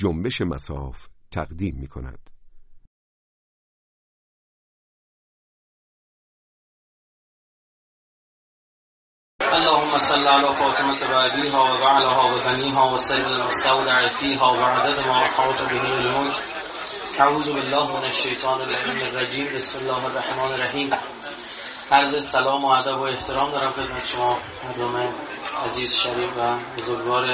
جنبش مصاف تقدیم می‌کند. اللهم صل على فاطمة بعديها وبعلها وبنيها والسر المستودع فيها وعدد ما أحاط به علمك. اعوذ بالله من الشیطان الرجیم. بسم الله الرحمن الرحیم. عرض سلام و ادب و احترام دارم خدمت شما مردم عزیز، شریف و بزرگوار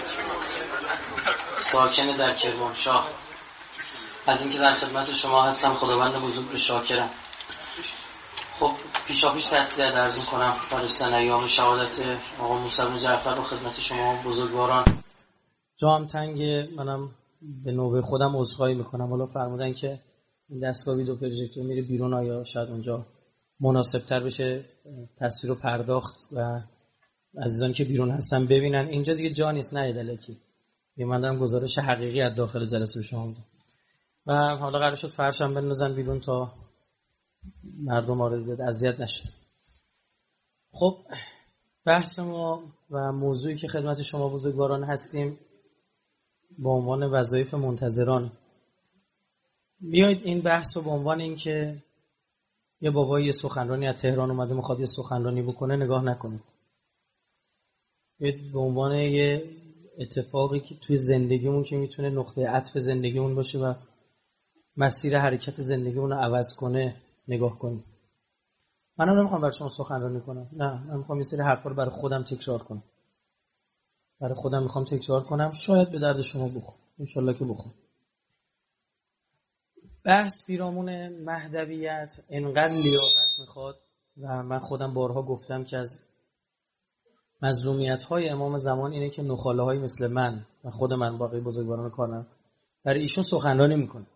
ساکن در کرمانشاه. از اینکه در خدمت شما هستم خداوند بزرگ رو شاکرم. خب پیشاپیش تسلیت عرض می‌کنم برای ایام شهادت آقا موسی بن جعفر رو خدمت شما بزرگواران. جام تنگ، منم به نوبه خودم عذرخواهی میکنم. حالا فرمودن که این دستگاه ویدیو پروژکتور میره بیرون، آیا شاید اونجا مناسبتر بشه تصویر رو پرداخت و عزیزان که بیرون هستن ببینن. اینجا دیگه جا نیست، نه دلکی. من دارم گزارش حقیقی از داخل جلسه شما میدم و حالا قرار شد فرشم بندازن بیرون تا مردم آرزوی اذیت نشه. خب بحث ما و موضوعی که خدمت شما بزرگواران هستیم با عنوان وظایف منتظران. بیایید این بحث رو به عنوان این که یه بابایی سخنرانی از تهران اومده میخواد یه سخنرانی بکنه نگاه نکنید. بیایید به عنوان یه اتفاقی که توی زندگیمون که میتونه نقطه عطف زندگیمون باشه و مسیر حرکت زندگیمون رو عوض کنه نگاه کنید. منم نمیخوام برای شما سخنرانی کنم، نه، من میخوام یه سری حرفا رو برای خودم تکرار کنم. برای خودم میخوام تکرار کنم، شاید به درد شما بخوره، انشالله که بخوره. بحث پیرامون مهدویت انقدر لیاقت میخواد و من خودم بارها گفتم که از مظلومیت‌های امام زمان اینه که نخاله‌هایی مثل من و خود من باقی بزرگواران کارم برای ایشون سخنرانی میکنه.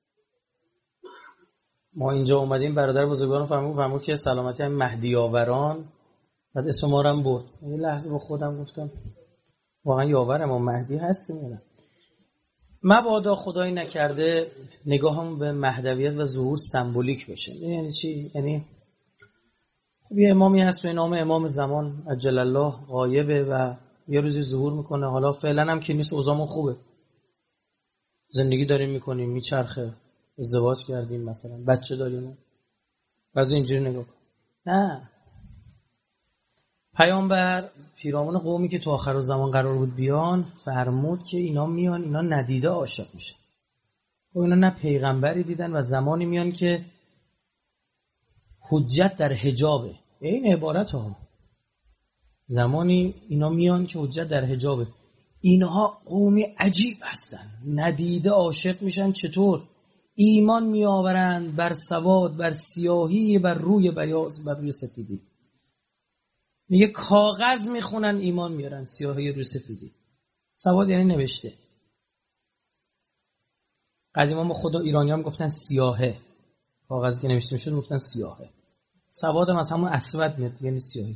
ما اینجا اومدیم برادر بزرگواران فرمود که سلامتی هم مهدی آوران، بعد اسم ما رو هم برد. یه لحظه با خودم گفتم واقعا یاور ما مهدی هستیم یا نه؟ مبادا خدایی نکرده نگاهم به مهدویت و ظهور سمبولیک بشه. یعنی چی؟ یعنی خب یه امامی هست به نام امام زمان عجل الله غایبه و یه روزی ظهور میکنه. حالا فعلا هم که نیست، اوضاعمون خوبه، زندگی داریم میکنیم، میچرخه، ازدواج کردیم، مثلا بچه داریم، بعضی اینجوری نگاه کن. نه، پیامبر پیرامون قومی که تو آخر زمان قرار بود بیان فرمود که اینا میان، اینا ندیده عاشق میشن. خب اینا نه پیغمبری دیدن و زمانی میان که حجت در حجابه. این عبارت ها زمانی اینا میان که حجت در حجابه. اینها قومی عجیب هستن، ندیده عاشق میشن. چطور؟ ایمان میآورند بر سواد، بر سیاهی، بر روی بیاض، بر روی سفیدی. میگه کاغذ میخونن ایمان میارن، سیاهی روی سفیدی. سواد یعنی نوشته. قدیما ما خود ایرانی هم گفتن سیاهه، کاغذی که نوشته میشد گفتن سیاهه. سواد هم از همون اسود میاد یعنی سیاهی.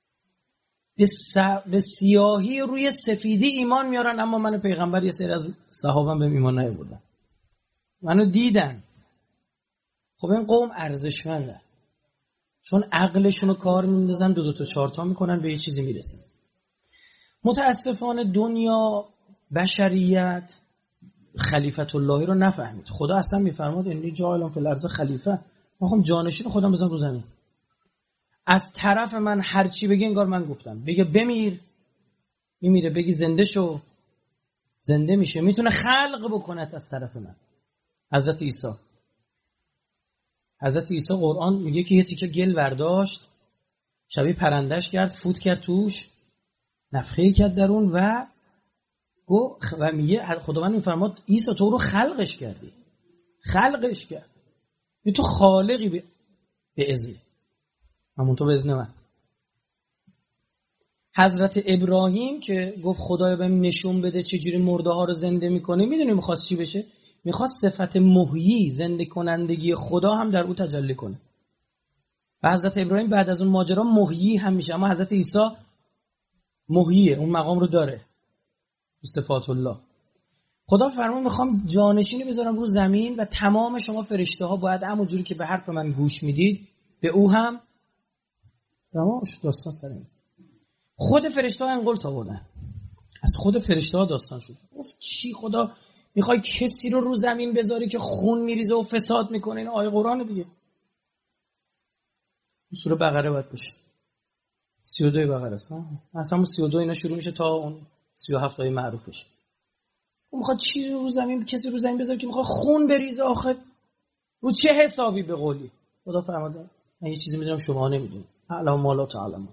به سیاهی روی سفیدی ایمان میارن. اما من پیغمبر یه سری از صحابم به ایمان نیاوردن، منو دیدن. خب این قوم ارزشمنده، چون عقلشون رو کار میندازن، دو تا چهار تا میکنن به یه چیزی میرسن. متاسفانه دنیا، بشریت خلیفت اللهی رو نفهمید. خدا اصلا میفرماد انی جاعل فی الارض خلیفه، من میخوام جانشین خودم بزنم رو زمین. از طرف من هر چی بگی انگار من گفتم. بگه بمیر میمیره، بگی زنده شو زنده میشه. میتونه خلق بکنه از طرف من. حضرت عیسی قرآن میگه که یه تیکه گل برداشت، شبیه پرندش کرد، فوت کرد توش، نفخه کرد در اون و میگه خداوند میفرماد عیسی تو رو خلقش کرد. تو خالقی به اذن همون، تو به اذن من. حضرت ابراهیم که گفت خدایا بهم نشون بده چجوری مرده ها رو زنده میکنه، میدونی میخواست چی بشه؟ میخواست صفت محیی، زنده کنندگی خدا هم در او تجلی کنه. و حضرت ابراهیم بعد از اون ماجرا محیی هم میشه. اما حضرت عیسی محییه، اون مقام رو داره، صفات الله. خدا فرمان میخوام جانشینی بذارم رو زمین و تمام شما فرشته ها باید همونجوری که به حرف من گوش میدید به او هم تمام شد. داستان سرین خود فرشته ها انقلت آوردن، از خود فرشته ها داستان شد. گفت چی خدا میخوای کسی رو زمین بذاری که خون میریزه و فساد میکنه؟ این آیه قرآن دیگه. سوره بقره باید باشه، 32 بقره است. اصلا اون 32 اینا شروع میشه تا اون 37 آیه معروفش. اون میخواد چی رو زمین، کسی رو زمین بذاره که میخواد خون بریزه؟ آخه رو چه حسابی؟ به قولی خدا فرموده من یه چیزی میدونم شما نمیدونید، اعلم ما لا تعلمون.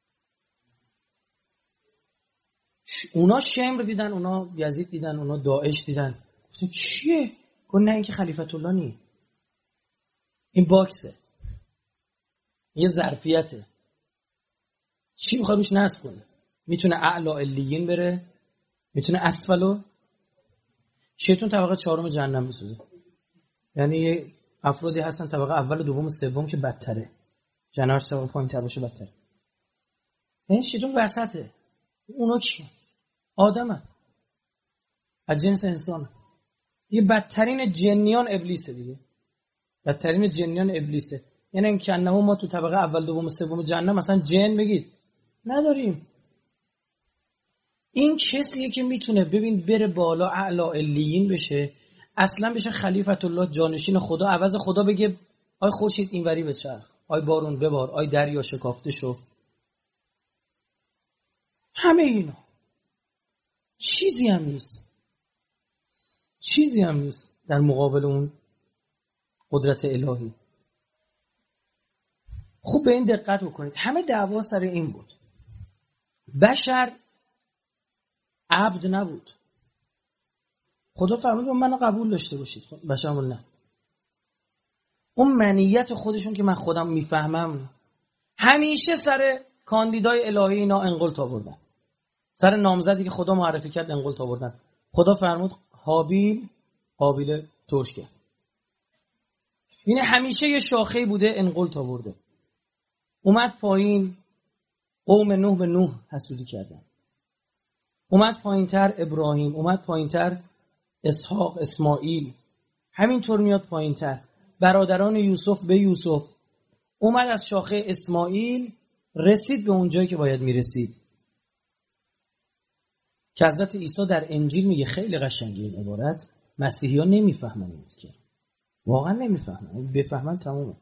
اونا شمر دیدن، اونا یزید دیدن، اونا داعش دیدن، گفتن چیه؟ گفت نه این که خلیفت الله نی، این باکسه، یه ظرفیته. چی میخواد روش نصب کنه؟ میتونه اعلا علیین بره، میتونه اسفلو. شیطان طبقه 4 جهنم میسوزه. یعنی افرادی هستن طبقه اول، دوم، سوم که بدتره، جناح طبقه پایین‌تر باشه بدتره. این شیطان وسطه. اونا کیه؟ آدمه، از جنس انسانه. یه بدترین جنیان ابلیسه دیگه، بدترین جنیان ابلیسه. یعنی این که ما تو طبقه اول، دوم، سوم جهنم مثلا جن بگید نداریم. این کسیه که میتونه ببین بره بالا اعلا علیین بشه، اصلا بشه خلیفت الله، جانشین خدا، عوض خدا بگه آی خورشید اینوری بچرخ، آی بارون ببار، آی دریا شکافته شو. همه اینا چیزی هم نیست، چیزی هم نیست در مقابل اون قدرت الهی. خوب به این دقت بکنید. همه دعوا سر این بود. بشر عبد نبود. خدا فرمود منو قبول داشته باشید، بشرمون نه. اون منیت خودشون که من خودم میفهمم، همیشه سر کاندیدای الهی اینا انقلت آوردن، سر نامزدی که خدا معرفی کرد انقلت آوردن. خدا فرمود هابیل قابیل ترش کرد. این همیشه یه شاخه بوده انقلت آورده. اومد پایین، قوم نوح به نوح حسودی کردن. اومد پایینتر ابراهیم، اومد پایینتر اسحاق، اسماعیل، همینطور میاد پایینتر برادران یوسف به یوسف. اومد از شاخه اسماعیل رسید به اون جایی که باید میرسید. که حضرت عیسی در انجیل میگه، خیلی قشنگه این عبارت، مسیحی ها نمیفهمن این که، واقعا نمیفهمن، بفهمن تمومه.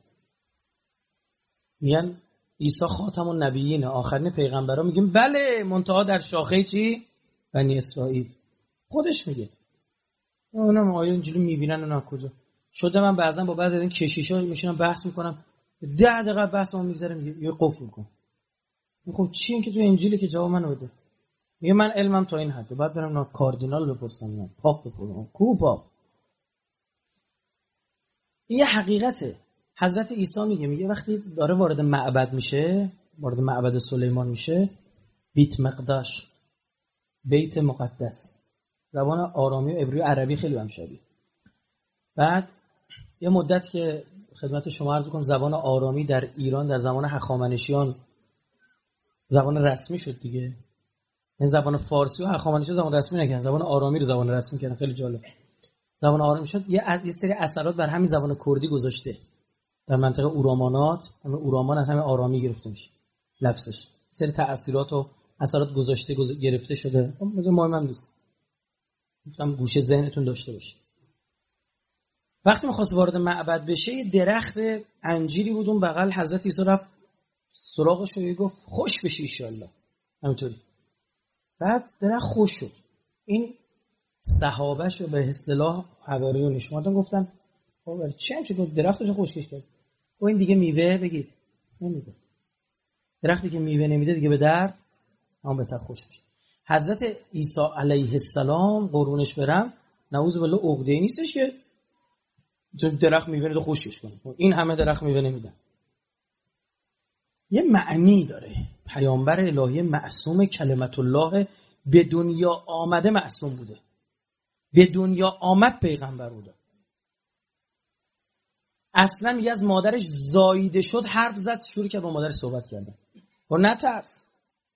میگن عیسی خاتم النبیین، آخرین پیغمبرا. میگیم بله، منتها در شاخه چی؟ بنی اسرائیل. خودش میگه. اونم آیه انجیل میبینن اونا کجا شده. من بعضا با بعضی از این کشیشا میشینم بحث میکنم، 10 دقیقه بحثمون میگذره، میگه یه قفل میکنه. خب چی این که تو انجیلی که جواب منو بده؟ میگه من علمم تا این حده، بعد برم نا کاردینال بپرسم، نه پاپ بپرسم، کو پاپ. این یه حقیقته. حضرت عیسی میگه وقتی داره وارد معبد میشه، وارد معبد سلیمان میشه، بیت مقدس، بیت مقدس، زبان آرامی و عبری و عربی خیلی هم شبیه. بعد یه مدت که خدمت شما عرض کنم زبان آرامی در ایران در زمان هخامنشیان زبان رسمی شد دیگه. این زبان فارسی و هخامنشی زبان رسمی نکردن، زبان آرامی رو زبان رسمی کردن. خیلی جالب. زبان آرامی شد. یه سری اثرات بر همین زبان کردی گذاشته. در منطقه اورامانات، همین اورامان از همین آرامی گرفته میشه لفظش. سری تأثیرات و اثرات گذاشته گرفته شده. مهم هم نیست. گفتم گوشه ذهنتون داشته باشه. وقتی می‌خواست وارد معبد بشه، یه درخت انجیری بود اون بغل. حضرت عیسی رفت سراغش و گفت خوش بشی ان شاءالله. همینطوری. بعد درخت خوش شد. این صحابه‌ش رو به اصطلاح حواریونش اومدن گفتن خب چه شد درختش خوشش کرد؟ و این دیگه میوه بگید نمیده. درختی که میوه نمیده دیگه به درد هم بهتر خوش میشه. حضرت عیسی علیه السلام قربونش برم، نعوذ بالله، عقده‌ای نیستش که درخت میوه نمیده خوشش کنه. این همه درخت میوه نمیدن. یه معنی داره. پیامبر الهی معصوم کلمت الله به دنیا آمده معصوم بوده. به دنیا آمد پیغمبر بوده. اصلا میگه از مادرش زاییده شد، حرف زد، شروع کرد با مادرش صحبت کردن. و نترس.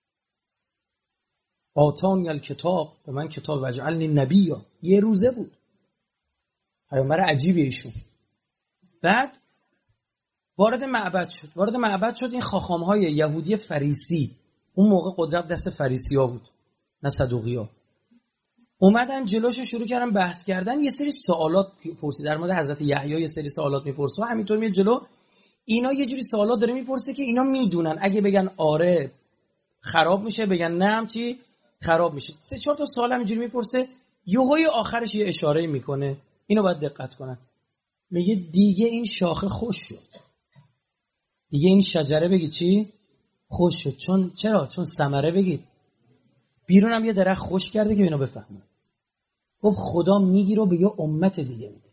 آتانی الکتاب، به من کتاب وجعلنی نبیا. یه روزه بود. پیامبر عجیبه ایشون. بعد وارد معبد شد. این خاخام‌های یهودی فریسی، اون موقع قدرت دست فریسی‌ها بود، نه صدوقی‌ها. اومدن جلوشو شروع کردن بحث کردن، یه سری سوالات پرسید در مورد حضرت یحیی، یه سری سوالات میپرسه و همینطور میاد جلو. اینا یه جوری سوالات داره میپرسه که اینا میدونن اگه بگن آره خراب میشه، بگن نه هم چی خراب میشه. 3-4 تا سوال همینجوری میپرسه، یهوی آخرش یه اشاره میکنه، اینو باید دقت کنن. میگه دیگه این شاخه خوش شد، دیگه این شجره بگید چی خوش شد. چرا؟ چون ثمره بگید بیرون هم یه درخت خوش کرده که اینو بفهمن. گفت خدا میگیره به یه امت دیگه میده.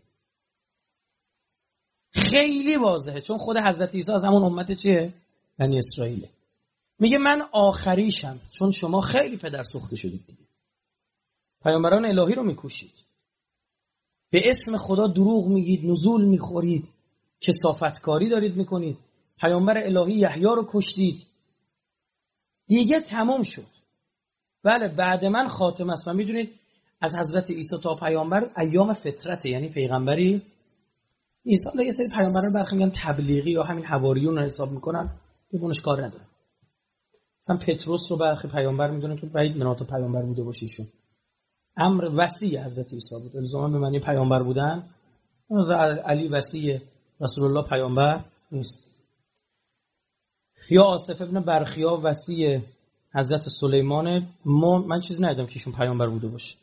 خیلی واضحه، چون خود حضرت عیسی از همون امت چیه؟ بنی اسرائیله. میگه من آخریشم، چون شما خیلی پدر سوخته شدید دیگه، پیامبران الهی رو میکوشید، به اسم خدا دروغ میگید، نزول میخورید، کثافتکاری دارید میکنید، پیامبر الهی یحیی رو کشتید، دیگه تمام شد. بله بعد من خاتم است. و میدونید از حضرت عیسی تا پیامبر ایام فترته، یعنی پیغمبری نیست. حالا یه سری پیامبران برخی میگن تبلیغی یا همین حواریون رو حساب میکنن که بونش کار نداره. مثلا پتروس رو برخی پیامبر میدونن که بعید منات پیامبر بوده باشه. ایشون امر وصی حضرت عیسی بود، الزاما به معنی پیامبر بودن. علی وصی رسول الله پیامبر نیست. یا آصف ابن برخیا وصی حضرت سلیمان. من چیزی ندیدم که ایشون پیامبر بوده باشه.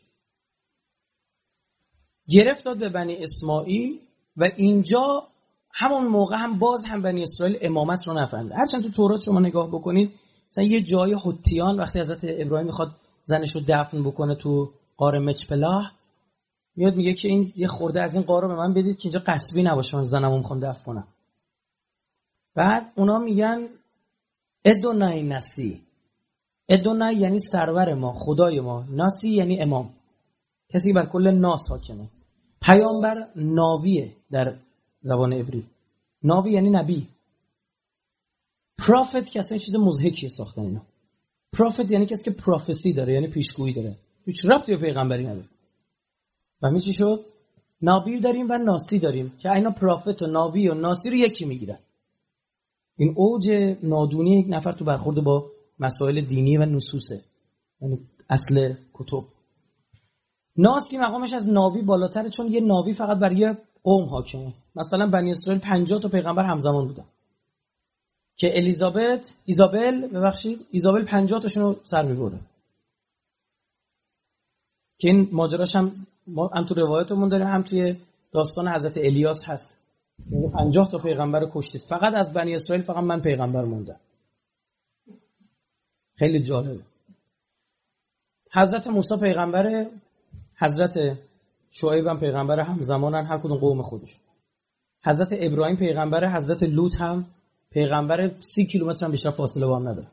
گرفت داد به بنی اسماعیل و اینجا همون موقع هم باز هم بنی اسرائیل امامت رو نفهمیده. هرچند تو تورات شما نگاه بکنید مثلا یه جای حتیان وقتی حضرت ابراهیم میخواد زنش رو دفن بکنه تو غار مچپلاه، میاد میگه که این یه خورده از این غار رو به من بدید که اینجا قصبی نباشه، من زنمو میخوام دفن کنم. بعد اونا میگن ادونای نسی. ادونای یعنی سرور ما، خدای ما. ناسی یعنی امام، کسی بر کل ناس حاکمه. پیامبر ناویه در زبان عبری. ناوی یعنی نبی. پروفت که اصلا چیز مضحکیه ساختن اینا. پروفت یعنی کسی که پروفسی داره، یعنی پیشگویی داره، هیچ ربطی به پیغمبری نداره. و می چی شد؟ نبی داریم و ناسی داریم که اینا پروفت و نبی و ناسی رو یکی میگیرن. این اوج نادونی یک نفر تو برخورد با مسائل دینی و نصوصه، یعنی اصل کتب. ناسی مقامش از نبی بالاتره، چون یه نبی فقط برای یه قوم حاکمه. مثلا بنی اسرائیل 50 تا پیغمبر همزمان بودن که ایزابل 50 تاشون رو سر می‌بره. که این ماجراش هم تو روایاتمون داریم، هم توی داستان حضرت الیاس هست. یعنی 50 تا پیغمبر رو کشتید، فقط از بنی اسرائیل فقط من پیغمبر موندم. خیلی جالبه. حضرت موسی پیغمبره، حضرت شعیب هم پیغمبره، همزمانن، هر کدوم قوم خودش. حضرت ابراهیم پیغمبره، حضرت لوط هم پیغمبر، 30 کیلومتر هم بیشتر فاصله با هم نداره.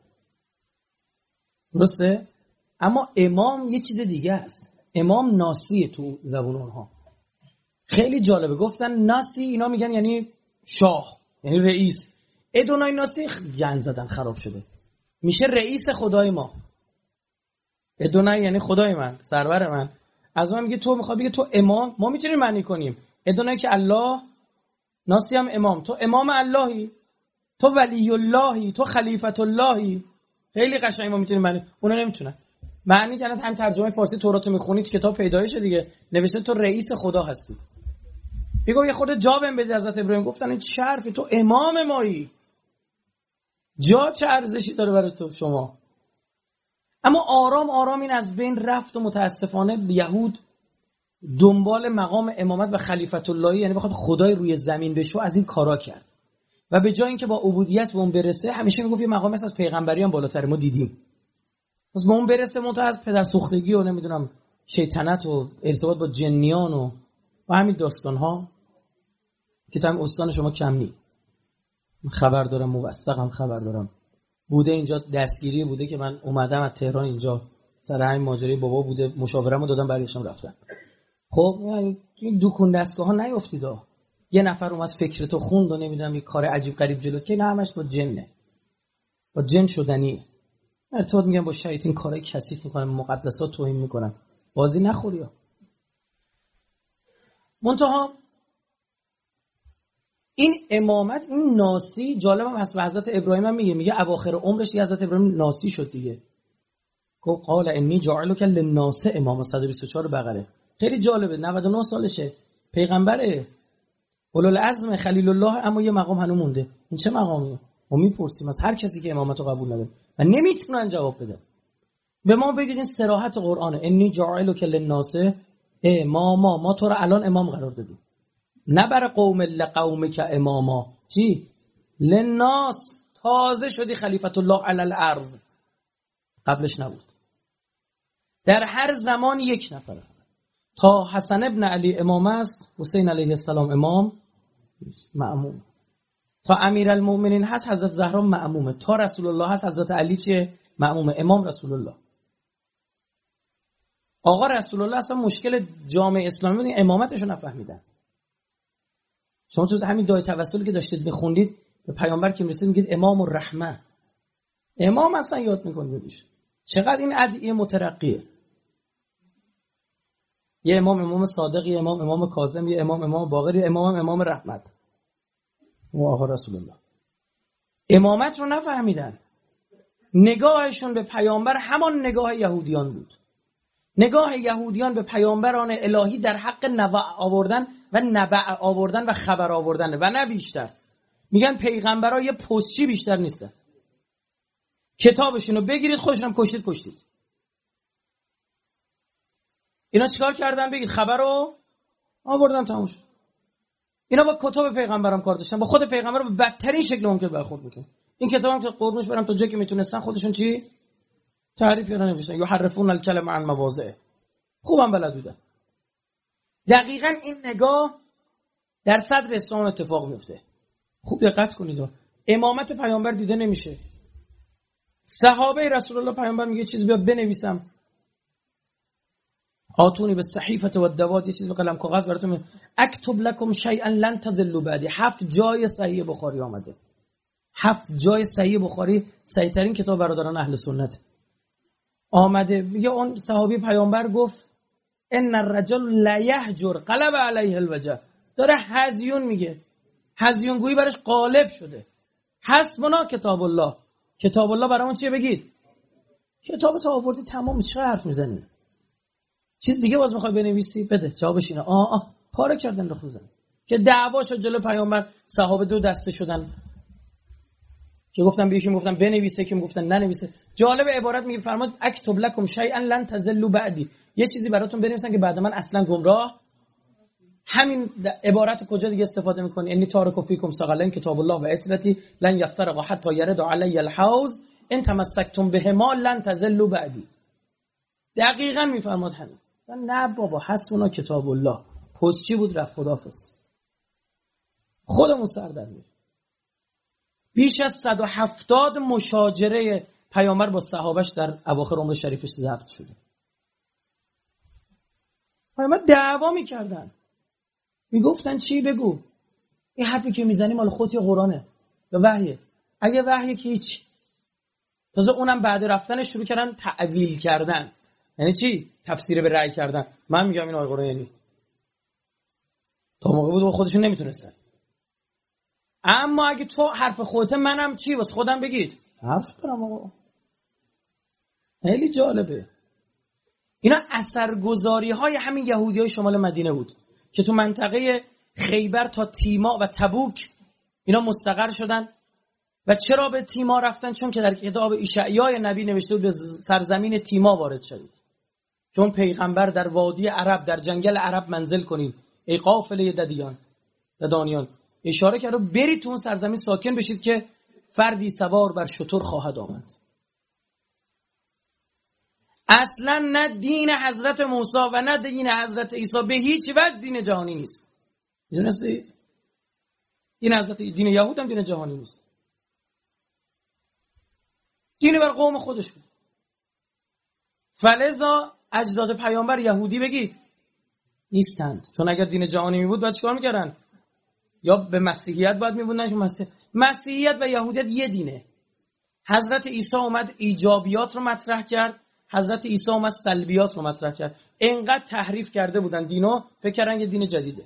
درسته؟ اما امام یه چیز دیگه است. امام ناسیه تو زبون اونها. خیلی جالبه. گفتن ناسی، اینا میگن یعنی شاه، یعنی رئیس. ادونای ناسی گند زدن، خراب شده. میشه رئیس خدای ما. ادونای یعنی خدای من، سرور من. از من میگه تو میخواد بگه تو امام، ما میتونیم معنی کنیم ادونای که الله، ناسی هم امام. تو امام اللهی، تو ولی اللهی، تو خلیفت اللهی. خیلی قشنگ ما میتونیم معنی، اونا نمیتونن. معنی که هم ترجمه فارسی تورات میخونید کتاب پیدایش دیگه نوشته تو رئیس خدا هستی. میگم یه خورده جا بهم بده. حضرت ابراهیم گفتن این چه حرفی، تو امام مایی، جا چه ارزشی داره برای تو شما. اما آرام آرام این از بین رفت و متاسفانه یهود دنبال مقام امامت و خلیفت اللهی، یعنی بخواد خدای روی زمین بشه، از این کارا کرد. و به جای اینکه با عبودیت به اون برسه، همیشه میگفت یه مقامی از پیغمبری هم بالاتره. ما دیدیم پس به اون برسه منتها از پدر سوختگی و نمیدونم شیطنت و ارتباط با جنیان و همین داستان ها که تا هم استان شما کم نی. خبر دارم، موثقم خبر دارم، بوده اینجا دستگیری بوده که من اومدم از تهران اینجا سر همین ماجرای بابا بوده، مشاورمو دادم برگشتم رفتم. خب این دکون دستگاه ها نیافتید. یه نفر اومد فکرتو خوند و نمیدونم یه کار عجیب غریب جلوت که نه، همش با جنه، با جن شدنی. ارتباط میگم با شیاطین، کارهای کثیف میکنن، مقدسات توهین میکنن. بازی نخوری ها. منتها این امامت، این ناسی جالبم هست. و حضرت ابراهیم هم میگه اواخر عمرش دیگه حضرت ابراهیم ناسی شد دیگه. گفت قال انی جاعلک للناس امام 124 بقره. خیلی جالبه، 99 سالشه، پیغمبره، اولوالعزم خلیل الله، اما یه مقام هنوز مونده. این چه مقامیه؟ ما میپرسیم از هر کسی که امامت رو قبول نداره و نمیتونن جواب بده. به ما بگید این صراحت قرآنه، انی جاعلک للناس اماما، ما تو رو الان امام قرار دادیم، نه برای قوم لقومک اماما، چی؟ للناس، تازه شدی خلیفت الله علی الارض، قبلش نبود. در هر زمان یک نفره، تا حسن ابن علی امام است، حسین علیه السلام امام مأموم، تا امیرالمؤمنین هست حضرت زهرا مأمومه، تا رسول الله هست حضرت علی چه مأمومه، امام رسول الله. آقا رسول الله اصلا مشکل جامعه اسلامی امامتشو نفهمیدن. شما تو همین دعای توسلی که داشتید بخوندید به پیامبر که میرسید میگید امام الرحمه، امام اصلا یاد میکنید. چقدر این ادعیه مترقیه. یه امام صادق، یه امام کاظم، یه امام باقر، یه امام رحمت. و آقا رسول الله امامت رو نفهمیدن. نگاهشون به پیامبر همان نگاه یهودیان بود. نگاه یهودیان به پیامبران الهی در حق نبع آوردن و خبر آوردن و نه بیشتر. میگن پیغمبرها یه پستچی بیشتر نیستن. کتابشون رو بگیرید خودشون هم کشتید. اینا چیکار کردن؟ بگید خبر رو آوردن، تموم شد. اینا با کتاب پیغمبرام کار داشتن، با خود پیغمبر به بدترین شکل ممکن برخورد میکنن. این کتابم که قربونش برم تا جایی که میتونستن خودشون چی تعریف کردن نوشتن، یحرفون الکلم عن مواضعه، خوبم بلد بودن. دقیقاً این نگاه در صدر اسلام اتفاق میفته. خوب دقت کنید، امامت پیامبر دیده نمیشه. صحابه رسول الله پیامبر میگه چیزی بیا بنویسم، آتونی به صحیفه و الدوات، یه چیزی به قلم کاغذ براتون اکتب لکم شیئا لن تضلوا بعدی. 7 جای صحیح بخاری آمده. 7 جای صحیح بخاری، صحیح ترین کتاب برادران اهل سنت آمده. میگه اون صحابی پیامبر گفت ان الرجل لا یهجر قلب علیه الوجه، داره هزیون میگه، هزیون گویی برش غالب شده. حسبنا کتاب الله، کتاب الله برامون چیه؟ بگید کتاب تا آوردی تمام، چه حرف میزنی؟ چیز دیگه باز میخوای بنویسی؟ بده جوابش اینه. پاره کردن رخ میزنه که دعواشو جلو پیامبر صحابه دو دسته شدن، که گفتن به یکی میگفتن بنویسه، که میگفتن ننویسه. جالب عبارت میگه فرمود اکتب لکم شیئا لن تضلوا بعدی، یه چیزی براتون بنویسن که بعد من اصلا گمراه. همین عبارت کجا دیگه استفاده میکنی؟ انی تارک فیکم ثقلین کتاب الله و عترتی لن یفترقا حتی یرد علی الحوض ان تمسکتم بهما لن تضلوا بعدی. دقیقاً میفرماد همین. نه بابا، حسبنا کتاب الله، پستچی بود رفت، خداحافظ. خودمون سر در میاریم. بیش از 170 مشاجره پیامبر با صحابش در اواخر عمر شریفش ضبط شده. پیامبر دعوا میکردن، میگفتن چی؟ بگو این حرفی که میزنی مال خودت یا قرآنه یا وحیه؟ اگه وحیه که هیچ. تازه اونم بعد رفتنش شروع کردن تعویل کردن. یعنی چی؟ تفسیر به رأی کردن. من میگم این آیه قرآن یعنی تا موقع بود خودشون نمیتونستن. اما اگه تو حرف خودت، منم چی واسه خودم بگید حرف دارم. آقا خیلی جالبه. اینا اثرگذاری های همین یهودی های شمال مدینه بود که تو منطقه خیبر تا تیما و تبوک اینا مستقر شدن. و چرا به تیما رفتن؟ چون که در کتاب اشعیا نبی نوشته بود به سرزمین تیما وارد شدید، چون پیغمبر در وادی عرب، در جنگل عرب منزل کنید ای قافله ددانیان، اشاره کرده برید تو اون سرزمین ساکن بشید که فردی سوار بر شتر خواهد آمد. اصلا نه دین حضرت موسی و نه دین حضرت عیسی به هیچ وجه دین جهانی نیست. میدونستی؟ دین یهود هم دین جهانی نیست. دین بر قوم خودش بود. فلذا اجداد پیامبر یهودی بگید نیستند، چون اگر دین جهانی می بود باید چیکار میکردن؟ یا به مسیحیت باید میبودن، که مسیحیت و یهودیت یه دینه. حضرت عیسی اومد ایجابیات رو مطرح کرد، حضرت عیسی اومد سلبیات رو مطرح کرد. اینقدر تحریف کرده بودن دینو، فکر کردن یه دین جدیده.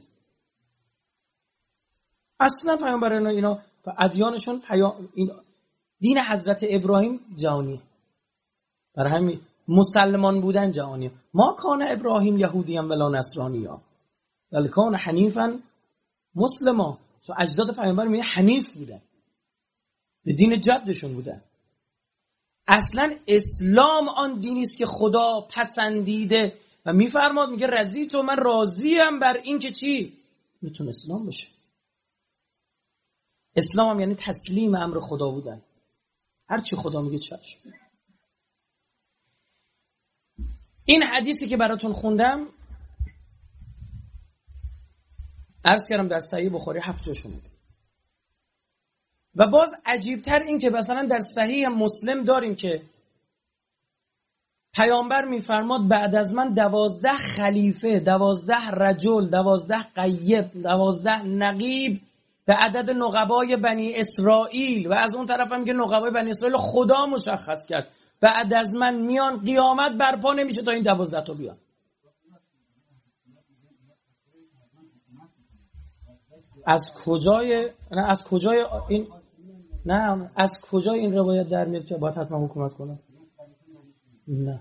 اصلا پیامبران اینا و ادیانشون دین حضرت ابراهیم جهانی. برای همین مسلمان بودن جهانی. ما کان ابراهیم یهودی ام ولا نصرانی ها ولی کان حنیفا مسلما. چون اجداد پیامبر میگه حنیف بودن، به دین جدشون بودن. اصلا اسلام آن دینی است که خدا پسندیده و میفرماد، میگه رضیت و من راضیم بر این که چی میتونه اسلام باشه. اسلام هم یعنی تسلیم امر خدا بودن، هر چی خدا میگه چشم. این حدیثی که براتون خوندم عرض کردم در صحیح بخاری 7 جاش اومده. و باز عجیبتر این که مثلا در صحیح مسلم داریم که پیامبر میفرماد بعد از من 12 خلیفه، 12 رجل، 12 غیب، 12 نقیب به عدد نقبای بنی اسرائیل، و از اون طرف هم که نقبای بنی اسرائیل خدا مشخص کرد بعد از من میان، قیامت برپا نمیشه تا این 12 تا بیان. از کجای این روایت در میاد که باید حتما حکومت کنه؟ نه،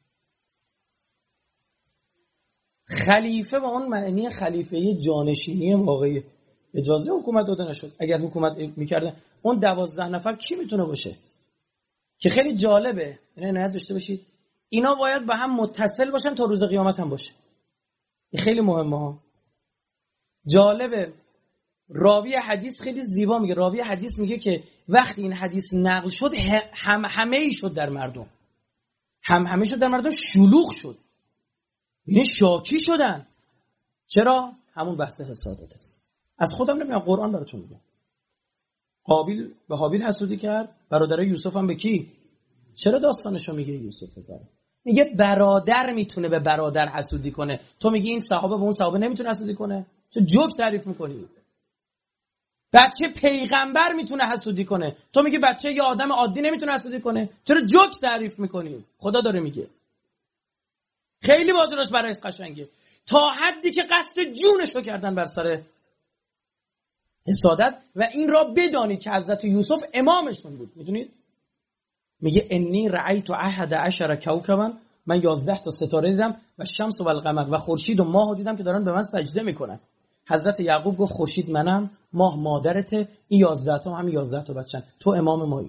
خلیفه با اون معنی خلیفه جانشینی واقعی اجازه حکومت داده نشد. اگر حکومت میکرده اون 12 نفر کی میتونه باشه؟ که خیلی جالبه، یعنی عنایت داشته باشید اینا باید با هم متصل باشن تا روز قیامت هم باشه. این خیلی مهمه ها. جالبه، راوی حدیث خیلی زیبا میگه، راوی حدیث میگه که وقتی این حدیث نقل شد همه شد در مردم، همه شد در مردم، شلوغ شد، یعنی شاکی شدن. چرا؟ همون بحث حسادت است. از خودم نمیگم، قرآن براتون میگه. قابیل به حابیل حسودی کرد، برادرای یوسف هم به کی؟ چرا داستانشو میگه یوسف بگه؟ میگه برادر میتونه به برادر حسودی کنه، تو میگی این صحابه به اون صحابه نمیتونه حسودی کنه؟ چه جوک تعریف میکنی؟ بچه پیغمبر میتونه حسودی کنه، تو میگی بچه یه آدم عادی نمیتونه حسودی کنه؟ چرا جوک تعریف میکنی؟ خدا داره میگه. خیلی بازارش برای قشنگه، تا حدی که قصد جونشو کردن بر سر حسادت. و این را بدانید که حضرت یوسف امامشون بود. میدونید میگه انی رأیت 11 کوکبا، من 11 تا ستاره دیدم، و شمس و القمر، و خورشید و ماه دیدم که دارن به من سجده میکنن. حضرت یعقوب گفت خورشید منم، ماه مادرته، این 11 تا هم 11 تا بچن، تو امام مایی.